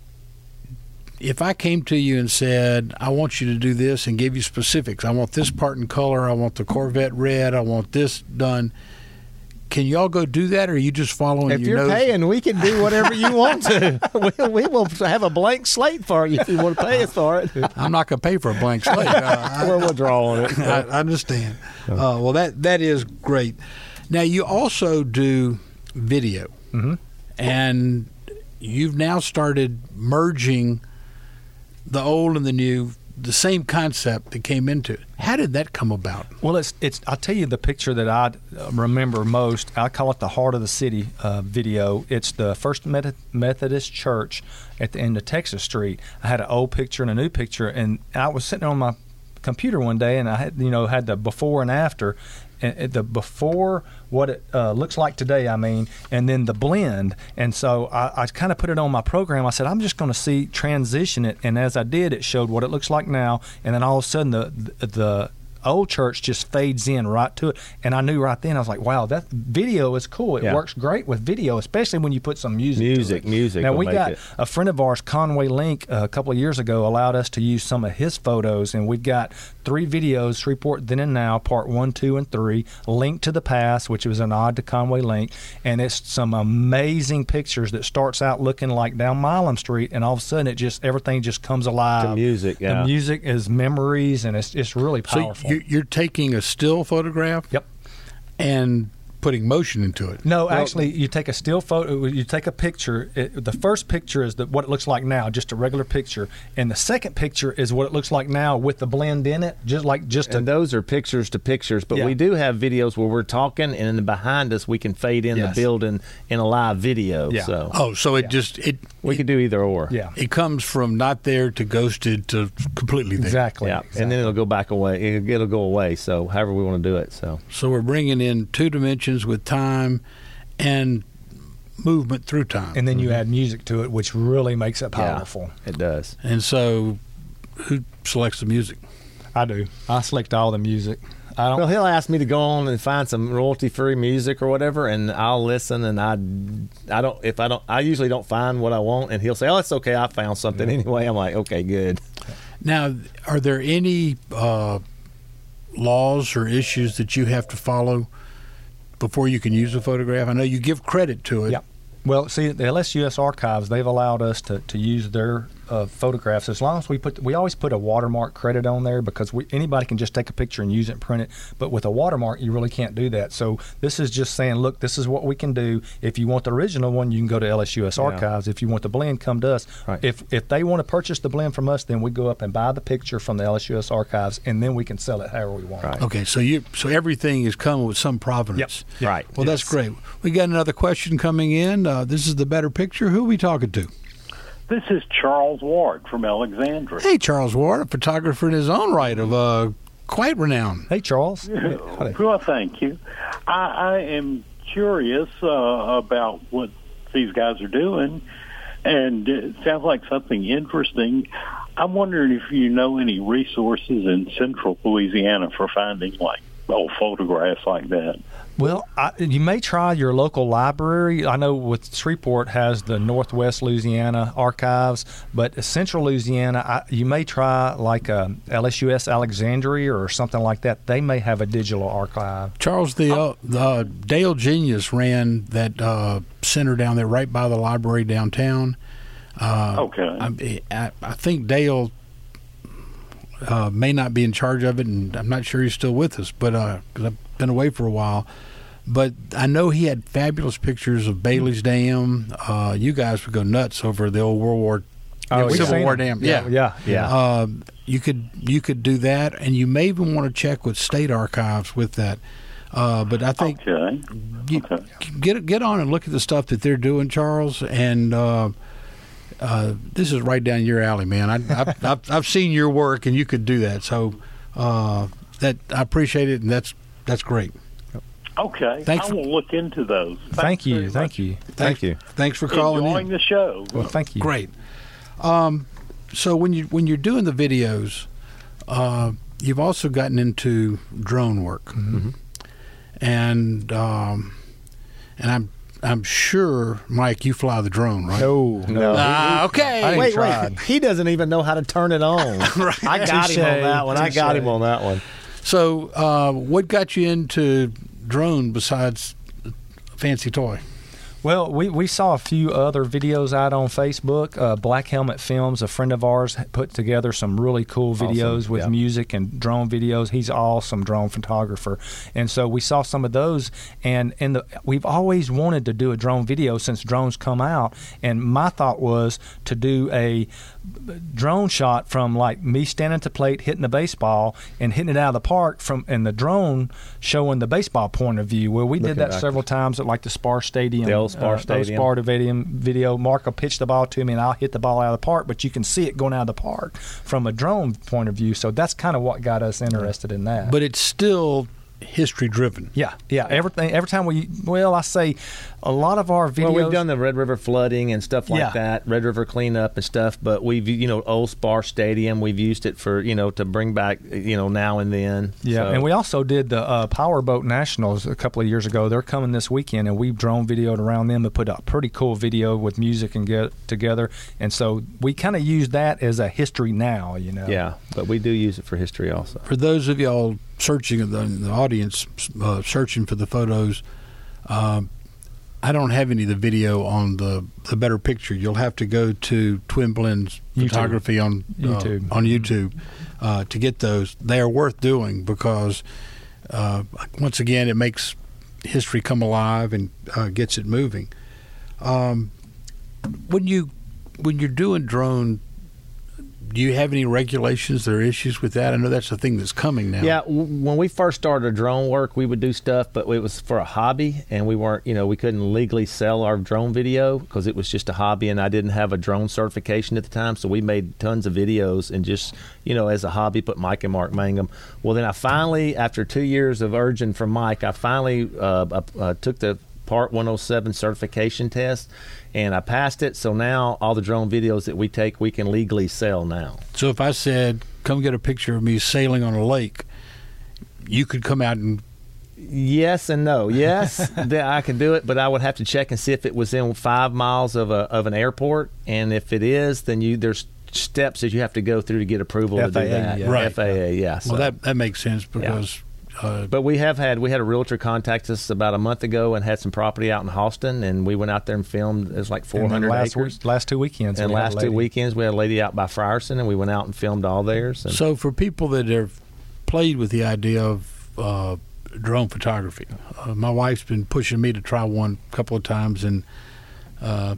If I came to you and said, I want you to do this, and gave you specifics, I want this part in color, I want the Corvette red, I want this done, can y'all go do that, or are you just following If your you're nose? paying, we can do whatever you want to. we, we will have a blank slate for you if you want to pay us for it. I'm not going to pay for a blank slate. Uh, Well, we'll draw on it. I, I understand. Uh, well, that that is great. Now, you also do video, Mhm. and you've now started merging the old and the new, the same concept that came into it. How did that come about? Well, it's it's. I'll tell you the picture that I uh, remember most. I call it the Heart of the City uh, video. It's the First Meth- Methodist Church at the end of Texas Street. I had an old picture and a new picture, and I was sitting on my computer one day, and I had you know had the before and after. And and the before, what it uh, looks like today, I mean, and then the blend. And so I, I kind of put it on my program. I said, I'm just going to see, transition it. And as I did, it showed what it looks like now. And then all of a sudden, the the, the old church just fades in right to it. And I knew right then, I was like, wow, that video is cool. It Yeah. works great with video, especially when you put some music Music, to it. music Now, will we make got it. a friend of ours, Conway Link, uh, a couple of years ago, allowed us to use some of his photos, and we've got three videos: Shreveport Then and Now, Part One, Two, and Three. Link to the Past, which was an nod to Conway Link, and it's some amazing pictures that starts out looking like down Milam Street, and all of a sudden, it just everything just comes alive. The music, yeah. The music is memories, and it's it's really So powerful. you- you're taking a still photograph, Yep. and putting motion into it. No, actually, you take a still photo. You take a picture. It, the first picture is the, what it looks like now, just a regular picture, and the second picture is what it looks like now with the blend in it, just like just And a. those are pictures to pictures, but Yeah. we do have videos where we're talking, and then behind us we can fade in Yes. the building in a live video. Yeah. So Oh, so it Yeah. just it we could do either or. Yeah, it comes from not there to ghosted to completely there. exactly. Yeah, exactly. and then it'll go back away. It'll, it'll go away. So however we want to do it. So So we're bringing in two dimensions with time and movement through time. and then you add music to it, which really makes it Yeah. powerful. it does. And so, who selects the music? I do. I select all the music. I don't. Well, he'll ask me to go on and find some royalty-free music or whatever, and I'll listen. And I, I don't. If I don't, I usually don't find what I want, and he'll say, "Oh, it's okay. I found something anyway." I'm like, "Okay, good." Now, are there any uh, laws or issues that you have to follow before you can use a photograph? I know you give credit to it. Yep. Well, see, the L S U S Archives, they've allowed us to, to use their uh, photographs as long as we put, we always put a watermark credit on there because we, anybody can just take a picture and use it and print it. But with a watermark, you really can't do that. So this is just saying, look, this is what we can do. If you want the original one, you can go to L S U S Yeah. Archives. If you want the blend, come to us. Right. If if they want to purchase the blend from us, then we go up and buy the picture from the L S U S Archives, and then we can sell it however we want. Right. Okay, so you so everything is coming with some provenance. Yep. Right. Well, that's great. We got another question coming in. Uh, this is the Better Picture. Who are we talking to? This is Charles Ward from Alexandria. Hey, Charles Ward, a photographer in his own right of uh, quite renown. Hey, Charles. Well, thank you. I, I am curious uh, about what these guys are doing, and it sounds like something interesting. I'm wondering if you know any resources in central Louisiana for finding, like, old photographs like that. Well, I, you may try your local library. I know with Shreveport has the Northwest Louisiana Archives, but Central Louisiana, I, you may try like a L S U S Alexandria or something like that. They may have a digital archive. Charles, the, uh, the Dale Genius ran that uh, center down there right by the library downtown. Uh, okay. I, I, I think Dale uh, may not be in charge of it, and I'm not sure he's still with us, but because I've been away for a while. But I know he had fabulous pictures of Bailey's Dam. Uh, you guys would go nuts over the old World War, Oh, Civil seen War them. Dam. Yeah, yeah, yeah. Uh, you could you could do that, and you may even want to check with state archives with that. Uh, but I think Okay. you, Okay. get get on and look at the stuff that they're doing, Charles. And uh, uh, this is right down your alley, man. I, I've, I've I've seen your work, and you could do that. So uh, that I appreciate it, and that's that's great. Okay. Thanks I for- will look into those. Thank you. very Thank much. you. Thank you. Thanks for calling Enjoying in. the show. Well, thank you. Great. Um, so when you when you're doing the videos, uh, you've also gotten into drone work, Mm-hmm. and um, and I'm I'm sure, Mike, you fly the drone, right? No, no. Ah, okay. I ain't Wait, tried. wait. He doesn't even know how to turn it on. Right. I got him on that one. I got him on that one. So, uh, what got you into drone besides fancy toy? Well, we, we saw a few other videos out on Facebook. Uh, Black Helmet Films, a friend of ours, put together some really cool videos Awesome. with Yeah. music and drone videos. He's an awesome drone photographer. And so we saw some of those. And in the, we've always wanted to do a drone video since drones come out. And my thought was to do a drone shot from like me standing at the plate, hitting the baseball, and hitting it out of the park from, and the drone showing the baseball point of view. Well, we Looking did that back. several times at like the Spar Stadium. The old Spar uh, Stadium. Spar Stadium video. Mark will pitch the ball to me, and I'll hit the ball out of the park, but you can see it going out of the park from a drone point of view. So that's kind of what got us interested in that. But it's still history driven. yeah, yeah. Everything. Every time we, well, I say, a lot of our videos. Well, we've done the Red River flooding and stuff like Yeah. that, Red River cleanup and stuff. But we've, you know, old Spar Stadium, we've used it for, you know, to bring back, you know, now and then. Yeah, So- and we also did the uh, Powerboat Nationals a couple of years ago. They're coming this weekend, and we drone videoed around them and put a pretty cool video with music and get together. And so we kind of use that as a history now, you know. Yeah, but we do use it for history also. For those of y'all searching, the, the audience uh, searching for the photos, uh, I don't have any of the video on the, the Better Picture. You'll have to go to Twin Blends YouTube. Photography on uh, YouTube. on YouTube uh, to get those. They are worth doing because uh, once again it makes history come alive and uh, gets it moving. Um, when you when you're doing drone, do you have any regulations or issues with that? I know that's the thing that's coming now. Yeah, w- when we first started drone work, we would do stuff, but it was for a hobby, and we weren't, you know, we couldn't legally sell our drone video because it was just a hobby, and I didn't have a drone certification at the time, so we made tons of videos and just, you know, as a hobby, put Mike and Mark Mangum. Well, then I finally, after two years of urging from Mike, I finally uh, uh, took the Part one oh seven certification test, and I passed it. So now all the drone videos that we take, we can legally sell now. So if I said, come get a picture of me sailing on a lake, you could come out and... Yes and no. Yes, that I can do it, but I would have to check and see if it was in five miles of a of an airport, and if it is, then you there's steps that you have to go through to get approval to F A A, do that. yeah. Right. F A A, yeah. So. Well, that, that makes sense because Uh, But we have had we had a realtor contact us about a month ago and had some property out in Halston, and we went out there and filmed. It was like four hundred last acres. Week, last two weekends. And we had a last lady. two weekends, we had a lady out by Frierson, and we went out and filmed all theirs. And so for people that have played with the idea of uh, drone photography, uh, my wife's been pushing me to try one a couple of times, and uh,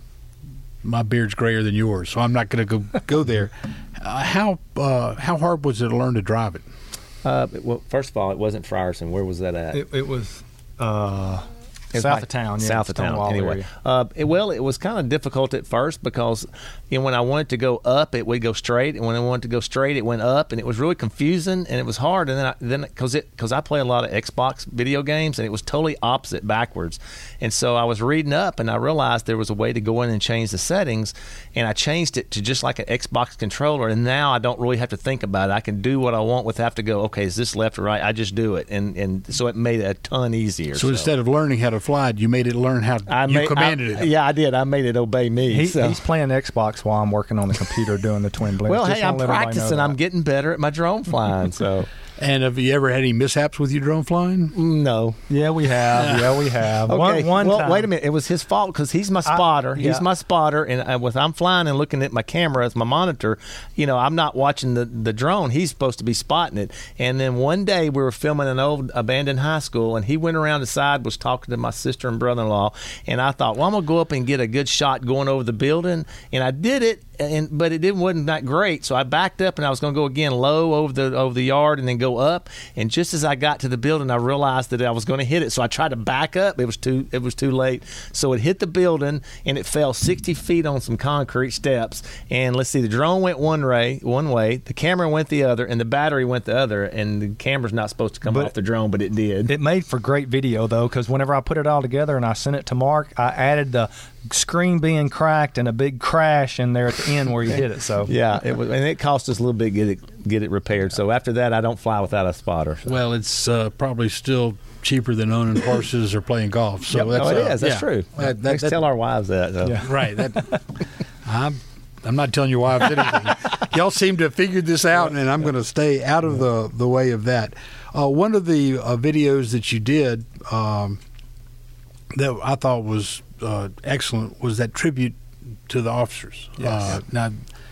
my beard's grayer than yours, so I'm not going to go go there. Uh, how uh, how hard was it to learn to drive it? Uh, well, first of all, it wasn't Frierson. Where was that at? It, it was uh, It was south like of town. Yeah, south of town. Stonewall Anyway, area. uh, it, well, it was kind of difficult at first because, you know, when I wanted to go up, it would go straight, and when I wanted to go straight, it went up, and it was really confusing and it was hard. And then, I, then because it because I play a lot of Xbox video games, and it was totally opposite backwards. And so I was reading up, and I realized there was a way to go in and change the settings, and I changed it to just like an Xbox controller. And now I don't really have to think about it. I can do what I want without have to go, okay, is this left or right? I just do it, and and so it made it a ton easier. So, instead of learning how to fly it, you made it learn how I you made, commanded I, it. Yeah, I did. I made it obey me. He, so. He's playing Xbox while I'm working on the computer doing the twin blends. Well, Just hey, I'm wanna let everybody know practicing. that. I'm getting better at my drone flying. So And have you ever had any mishaps with your drone flying? no. Yeah, we have. Yeah, we have. Okay. One, one well, time. wait a minute. It was his fault because he's my spotter. yeah. He's my spotter, and uh, with I'm flying and looking at my camera as my monitor, you know, I'm not watching the the drone. He's supposed to be spotting it. And then one day we were filming an old abandoned high school, and he went around the side, was talking to my sister and brother-in-law, and I thought, well, I'm gonna go up and get a good shot going over the building, and I did it. And but it didn't wasn't that great, so I backed up and I was going to go again low over the over the yard and then go up. And just as I got to the building, I realized that I was going to hit it, so I tried to back up. It was too it was too late, so it hit the building and it fell sixty feet on some concrete steps. And let's see, the drone went one way, one way, the camera went the other, and the battery went the other. And the camera's not supposed to come But off the drone, but it did. It made for great video, though, because whenever I put it all together and I sent it to Mark, I added the screen being cracked and a big crash in there at the end where you hit it. So Yeah, it was, and it cost us a little bit to get it get it repaired. So after that, I don't fly without a spotter. So. Well, it's uh, probably still cheaper than owning horses or playing golf. So Yep. that's Oh, it uh, is. That's yeah. true. That, that, Let's that- tell our wives that. So. Yeah. right. That, I'm I'm not telling your wives anything. Y'all seem to have figured this out, and I'm going to stay out of the the way of that. Uh, one of the uh, videos that you did um, that I thought was uh, excellent was that tribute to the officers. Yes. Uh, now,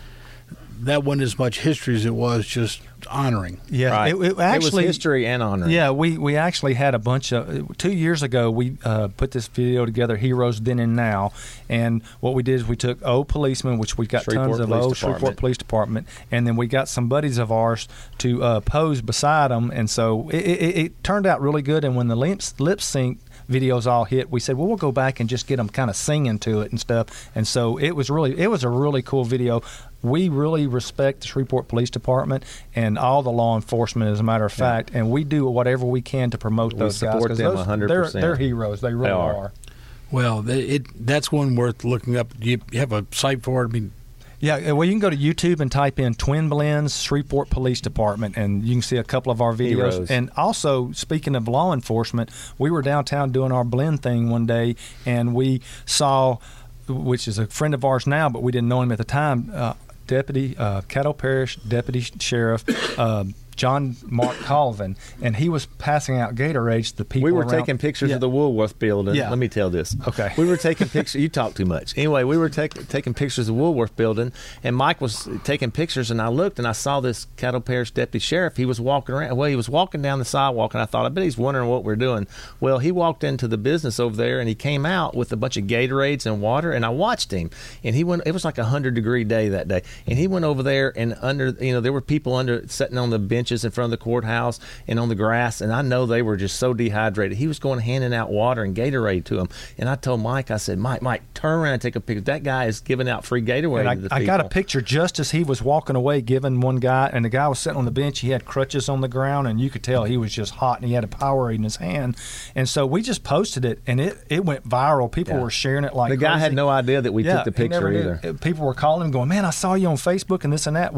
that wasn't as much history as it was just honoring. yeah, Right. it, it actually it was history and honor. Yeah, we, we actually had a bunch of two years ago. We uh, put this video together, Heroes Then and Now, and what we did is we took old policemen, which we got Shreveport tons of Police old Department. Shreveport Police Department, and then we got some buddies of ours to uh, pose beside them, and so it, it, it turned out really good. And when the lip, lip sync videos all hit, we said, well, we'll go back and just get them kind of singing to it and stuff. And so it was really it was a really cool video. We really respect the Shreveport Police Department and all the law enforcement, as a matter of fact, and we do whatever we can to promote We those guys. support 'cause them those- one hundred they're, percent. they're heroes. They really They are. are. Well, it, it that's one worth looking up. Do you have a site for it? I mean, Yeah, well, you can go to YouTube and type in Twin Blends Shreveport Police Department, and you can see a couple of our videos. Heroes. And also, speaking of law enforcement, we were downtown doing our blend thing one day, and we saw, which is a friend of ours now, but we didn't know him at the time, uh, Deputy uh, Caddo Parish Deputy Sheriff uh, John Mark Colvin, and he was passing out Gatorades to the people. We were around. taking pictures Yeah. of the Woolworth building. Yeah. Let me tell this. Okay. We were taking pictures. You talk too much. Anyway, we were take, taking pictures of the Woolworth building, and Mike was taking pictures, and I looked, and I saw this Caddo Parish Deputy Sheriff. He was walking around. Well, he was walking down the sidewalk, and I thought, I bet he's wondering what we're doing. Well, he walked into the business over there, and he came out with a bunch of Gatorades and water, and I watched him. And he went. It was like a hundred degree day that day, and he went over there, and under, you know, there were people under sitting on the benches in front of the courthouse and on the grass, and I know they were just so dehydrated. He was going handing out water and Gatorade to them, and I told Mike, I said, Mike, Mike, turn around and take a picture. That guy is giving out free Gatorade And I, to the I people. got a picture just as he was walking away, giving one guy, and the guy was sitting on the bench. He had crutches on the ground, and you could tell he was just hot, and he had a Powerade in his hand. And so we just posted it, and it, it went viral. People Yeah. were sharing it like The guy crazy. had no idea that we Yeah, took the he never picture did. either. People were calling him, going, "Man, I saw you on Facebook and this and that." Well,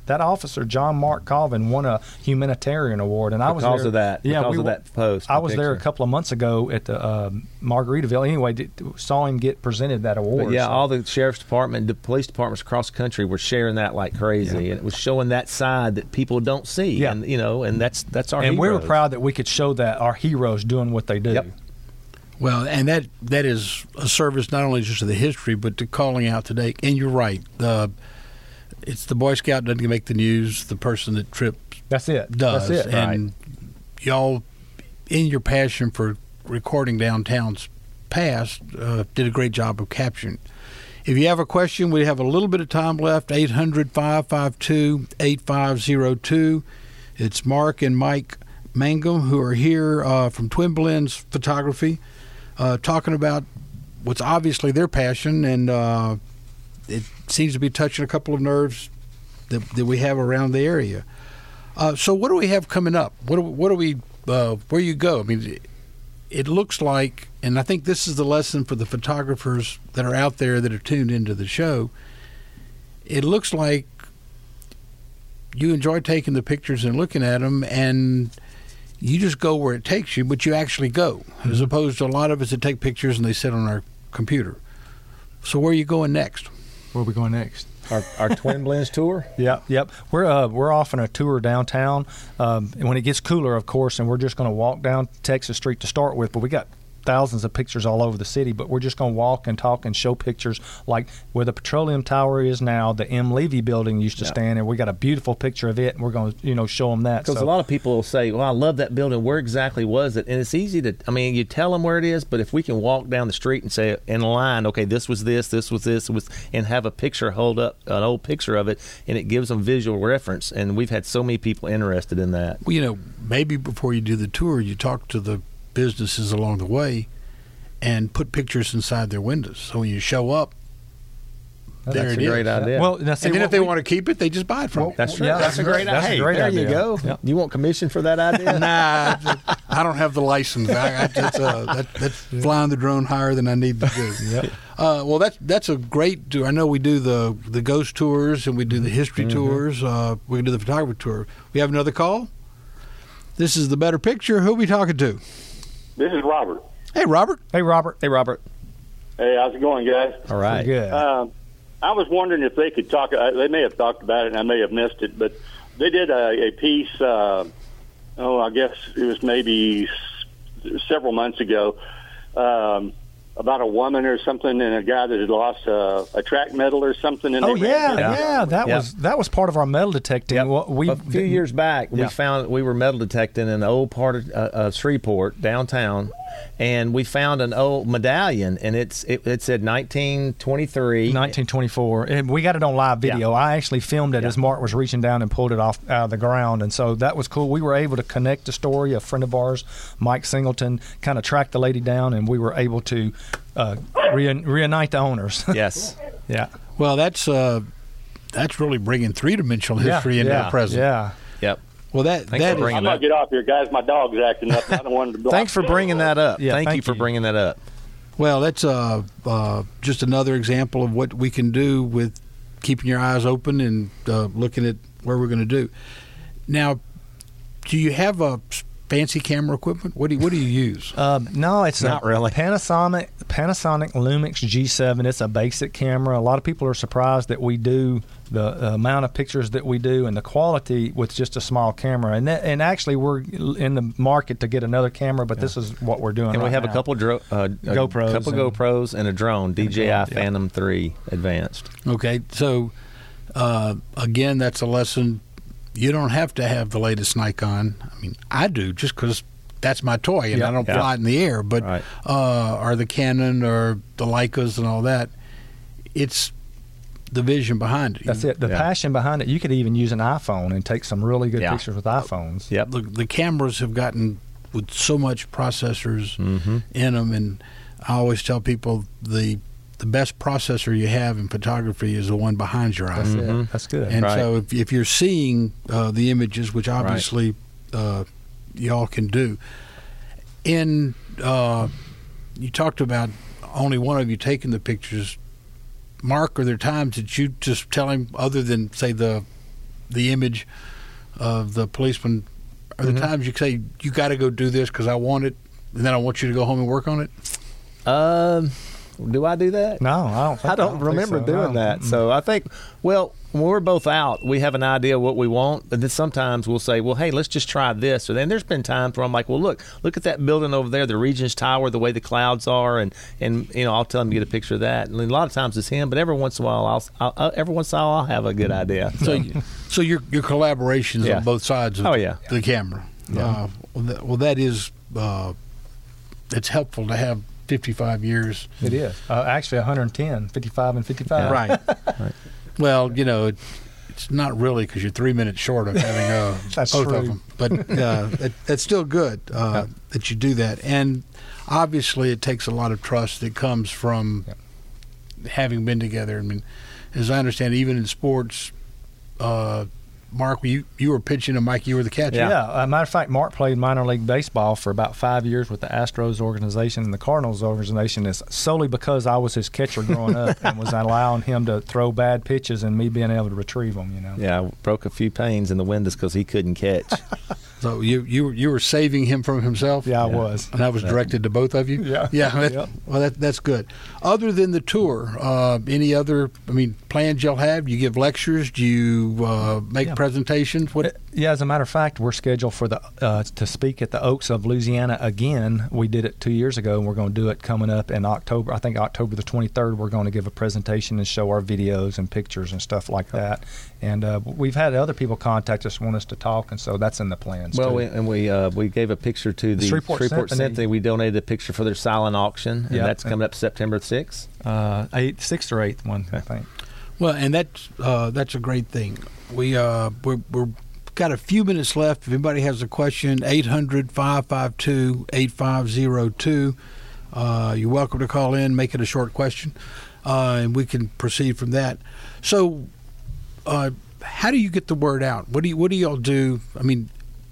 that officer, John Mark Colvin, won a humanitarian award, and I was Because there, of that. Yeah, because we of were- that post. I was there a picture. couple of months ago at the uh, Margaritaville. Anyway, did, saw him get presented that award. But yeah, so- all the sheriff's department, the police departments across the country were sharing that like crazy, Yeah. and it was showing that side that people don't see. Yeah. And you know, and that's that's our. and we were heroes. proud that we could show that our heroes doing what they do. Yep. Well, and that that is a service not only just to the history, but to calling out today. And you're right. The it's the Boy Scout doesn't make the news. The person that trips That's it. does. That's it. And y'all, in your passion for recording downtown's past, uh, did a great job of capturing. If you have a question, we have a little bit of time left. eight hundred, five five two, eight five zero two. It's Mark and Mike Mangum who are here uh, from Twin Blends Photography, uh, talking about what's obviously their passion, and uh, it seems to be touching a couple of nerves that, that we have around the area. Uh, so what do we have coming up? What do, what do we, uh, where you go? I mean, it, it looks like, and I think this is the lesson for the photographers that are out there that are tuned into the show, it looks like you enjoy taking the pictures and looking at them, and you just go where it takes you, but you actually go, mm-hmm. as opposed to a lot of us that take pictures and they sit on our computer. So where are you going next? Where are we going next? Our, our Twin Blends tour. Yep, yep. We're uh, we're off on a tour downtown. Um, and when it gets cooler, of course, and we're just going to walk down Texas Street to start with. But we got thousands of pictures all over the city. But we're just going to walk and talk and show pictures like where the Petroleum Tower is now. The M. Levy Building used to Yep. stand, and we got a beautiful picture of it. And we're going to you know show them that. Because So- a lot of people will say, "Well, I love that building. Where exactly was it?" And it's easy to, I mean, you tell them where it is, but if we can walk down the street and say in a line, "Okay, this was this, this was this," was, and have a picture hold up, an old picture of it, and it gives them visual reference. And we've had so many people interested in that. Well, you know, maybe before you do the tour, you talk to the businesses along the way and put pictures inside their windows. So when you show up, there That's it a great is. idea. Well, now, see, And then what if they we- want to keep it, they just buy it from Well, you. That's true. Yeah, that's, that's a a great great- that's a idea. great there idea. you go. Yep. You want commission for that idea? Nah, I don't have the license. I, I, that's, uh, that, that's flying the drone higher than I need to do. Yep. Uh, well, that's that's a great tour. I know we do the the ghost tours and we do the history Mm-hmm. tours. Uh, we can do the photography tour. We have another call. This is the Better Picture. Who are we talking to? This is Robert. Hey, Robert. Hey, Robert. Hey, Robert. Hey, how's it going, guys? All right. Good. Um, I was wondering if they could talk. Uh, they may have talked about it, and I may have missed it. But they did a, a piece. Uh, oh, I guess it was maybe s- several months ago um, about a woman or something, and a guy that had lost a, a track medal or something. And Oh they ran yeah, him yeah, down. That Yeah. was that was part of our metal detecting. Yep. What we a few years back, we Yeah. found we were metal detecting in the old part of, uh, of Shreveport downtown, and we found an old medallion, and it's it, it said nineteen twenty-three. nineteen twenty-four, and we got it on live video. I actually filmed it Yeah. as Mark was reaching down and pulled it off out of the ground, and so that was cool. We were able to connect the story. A friend of ours, Mike Singleton, kind of tracked the lady down, and we were able to uh, re- reunite the owners. Yes. yeah, Well, that's uh, that's really bringing three dimensional history yeah, into yeah, the present. Yeah. Yep. Well, that Thanks that for is, bringing I'm gonna that. get off here, guys. My dog's acting up. I don't want him to block. Thanks for bringing that up. Yeah, thank, thank you for you. bringing that up. well, that's uh, uh, just another example of what we can do with keeping your eyes open and uh, looking at where we're going to do. Now, do you have a fancy camera equipment? What do you, what do you use? Um, no, it's Not a really. Panasonic Panasonic Lumix G seven. It's a basic camera. A lot of people are surprised that we do the uh, amount of pictures that we do and the quality with just a small camera. And that, and actually, we're in the market to get another camera, but this is what we're doing. And we right have now. a couple dro- uh, GoPros a couple and- GoPros and a drone, D J I drone, yeah. Phantom three Advanced. Okay, so uh, again, that's a lesson. You don't have to have the latest Nikon. I mean, I do just because that's my toy, and Yeah, I don't yeah. fly it in the air. But Right. uh, or the Canon or the Leicas and all that. It's the vision behind it. That's it. The Yeah. passion behind it. You could even use an iPhone and take some really good Yeah. pictures with iPhones. Yep. The, the cameras have gotten with so much processors Mm-hmm. in them, and I always tell people the the best processor you have in photography is the one behind your eye. That's Mhm. it. That's good. And Right. so if, if you're seeing uh, the images, which obviously uh, y'all can do, in uh, you talked about only one of you taking the pictures. Mark, are there times that you just tell him, other than say the the image of the policeman. Are there Mm-hmm. times you say you got to go do this because I want it, and then I want you to go home and work on it? Um, do I do that? No, I don't. Think, I don't, think remember so. doing No. that. So I think, well, when we're both out, we have an idea what we want, but then sometimes we'll say, well, hey, let's just try this. Or then there's been times where I'm like, well, look, look at that building over there, the Regents Tower, the way the clouds are, and, and you know, I'll tell him to get a picture of that. And a lot of times it's him, but every once in a while, I'll, I'll, I'll every once in a while, I'll have a good idea. So, you- so your your collaborations Yeah. on both sides of Oh, yeah. the camera. Yeah. Uh, well, that, well, that is uh, it's helpful to have fifty-five years. It is uh, actually one hundred ten, fifty-five and fifty-five. Right. Well, you know, it, it's not really because you're three minutes short of having uh, That's both true. of them. But uh, it, that's still good uh, that you do that. And obviously, it takes a lot of trust that comes from having been together. I mean, as I understand, even in sports, uh, Mark, you you were pitching and Mike, you were the catcher. Yeah. As a matter of fact, Mark played minor league baseball for about five years with the Astros organization and the Cardinals organization. Is solely because I was his catcher growing up and was allowing him to throw bad pitches and me being able to retrieve them. You know. Yeah, I broke a few panes in the windows because he couldn't catch. So you you were- you were saving him from himself. Yeah, I Yeah. was. And that was directed to both of you? Yeah. Yeah. that- Yep. Well, that, that's good. Other than the tour, uh, any other, I mean, plans y'all have? Do you give lectures? Do you uh, make Yeah. presentations? What? Yeah, as a matter of fact, we're scheduled for the uh, to speak at the Oaks of Louisiana again. We did it two years ago, and we're going to do it coming up in October. I think October the twenty-third. We're going to give a presentation and show our videos and pictures and stuff like that. And uh, we've had other people contact us, want us to talk, and so that's in the plans. Well, too. we, and we uh, we gave a picture to the Shreveport Shreveport Symphony. Symphony. We donated a picture for their silent auction, and Yeah. that's coming up September sixth. uh, eighth, sixth or eighth one, I think. Well, and that's uh, that's a great thing. We uh, we're, we're got a few minutes left. If anybody has a question, eight hundred, five five two, eight five zero two. Uh, you're welcome to call in, make it a short question, uh, and we can proceed from that. So, uh, how do you get the word out? What do you what do y'all do? I mean,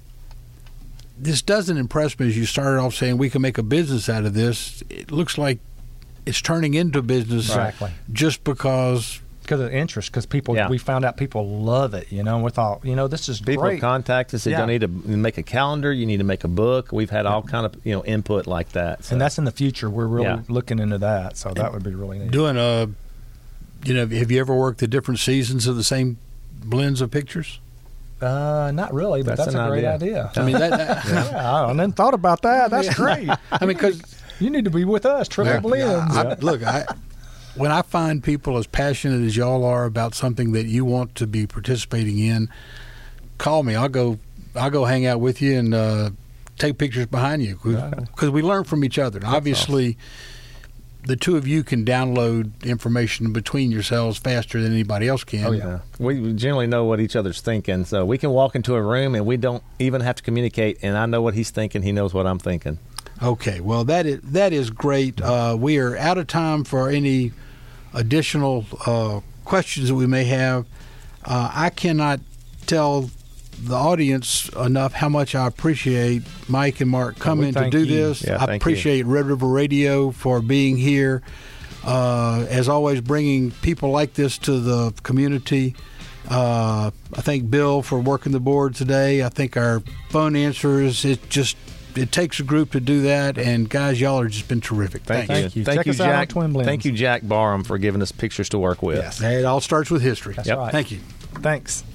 this doesn't impress me as you started off saying we can make a business out of this. It looks like it's turning into business Exactly. just because. Because of interest, because people, Yeah. we found out people love it, you know, and we thought, you know, this is People great. contact us. Said Yeah. you need to make a calendar. You need to make a book. We've had all kind of you know input like that. So. And that's in the future. We're really Yeah. looking into that, so that would be really neat. Doing a, you know, have you ever worked the different seasons of the same blends of pictures? Uh, not really, but That's that's, an a great idea. idea. I mean, that, that Yeah, I hadn't thought about that. That's great. I mean, because You need to be with us, Triple Blends. I, look, I when I find people as passionate as y'all are about something that you want to be participating in, call me. I'll go. I'll go hang out with you and uh, take pictures behind you because we learn from each other. And obviously, the two of you can download information between yourselves faster than anybody else can. Oh, yeah. Yeah. We generally know what each other's thinking, so we can walk into a room and we don't even have to communicate. And I know what he's thinking; he knows what I'm thinking. Okay, well that is that is great. Uh, we are out of time for any additional uh, questions that we may have. Uh, I cannot tell the audience enough how much I appreciate Mike and Mark coming to thank do you. this. Yeah, I thank appreciate Red River Radio for being here. Uh, as always, bringing people like this to the community. Uh, I thank Bill for working the board today. I think our phone answers, it just it takes a group to do that. And guys, y'all have just been terrific. Thank, Thanks. you, Thank you. thank Check you, us out on Jack. Twin Blends. Thank you, Jack Barham, for giving us pictures to work with. Yes. It all starts with history. That's Yep. right. Thank you. Thanks.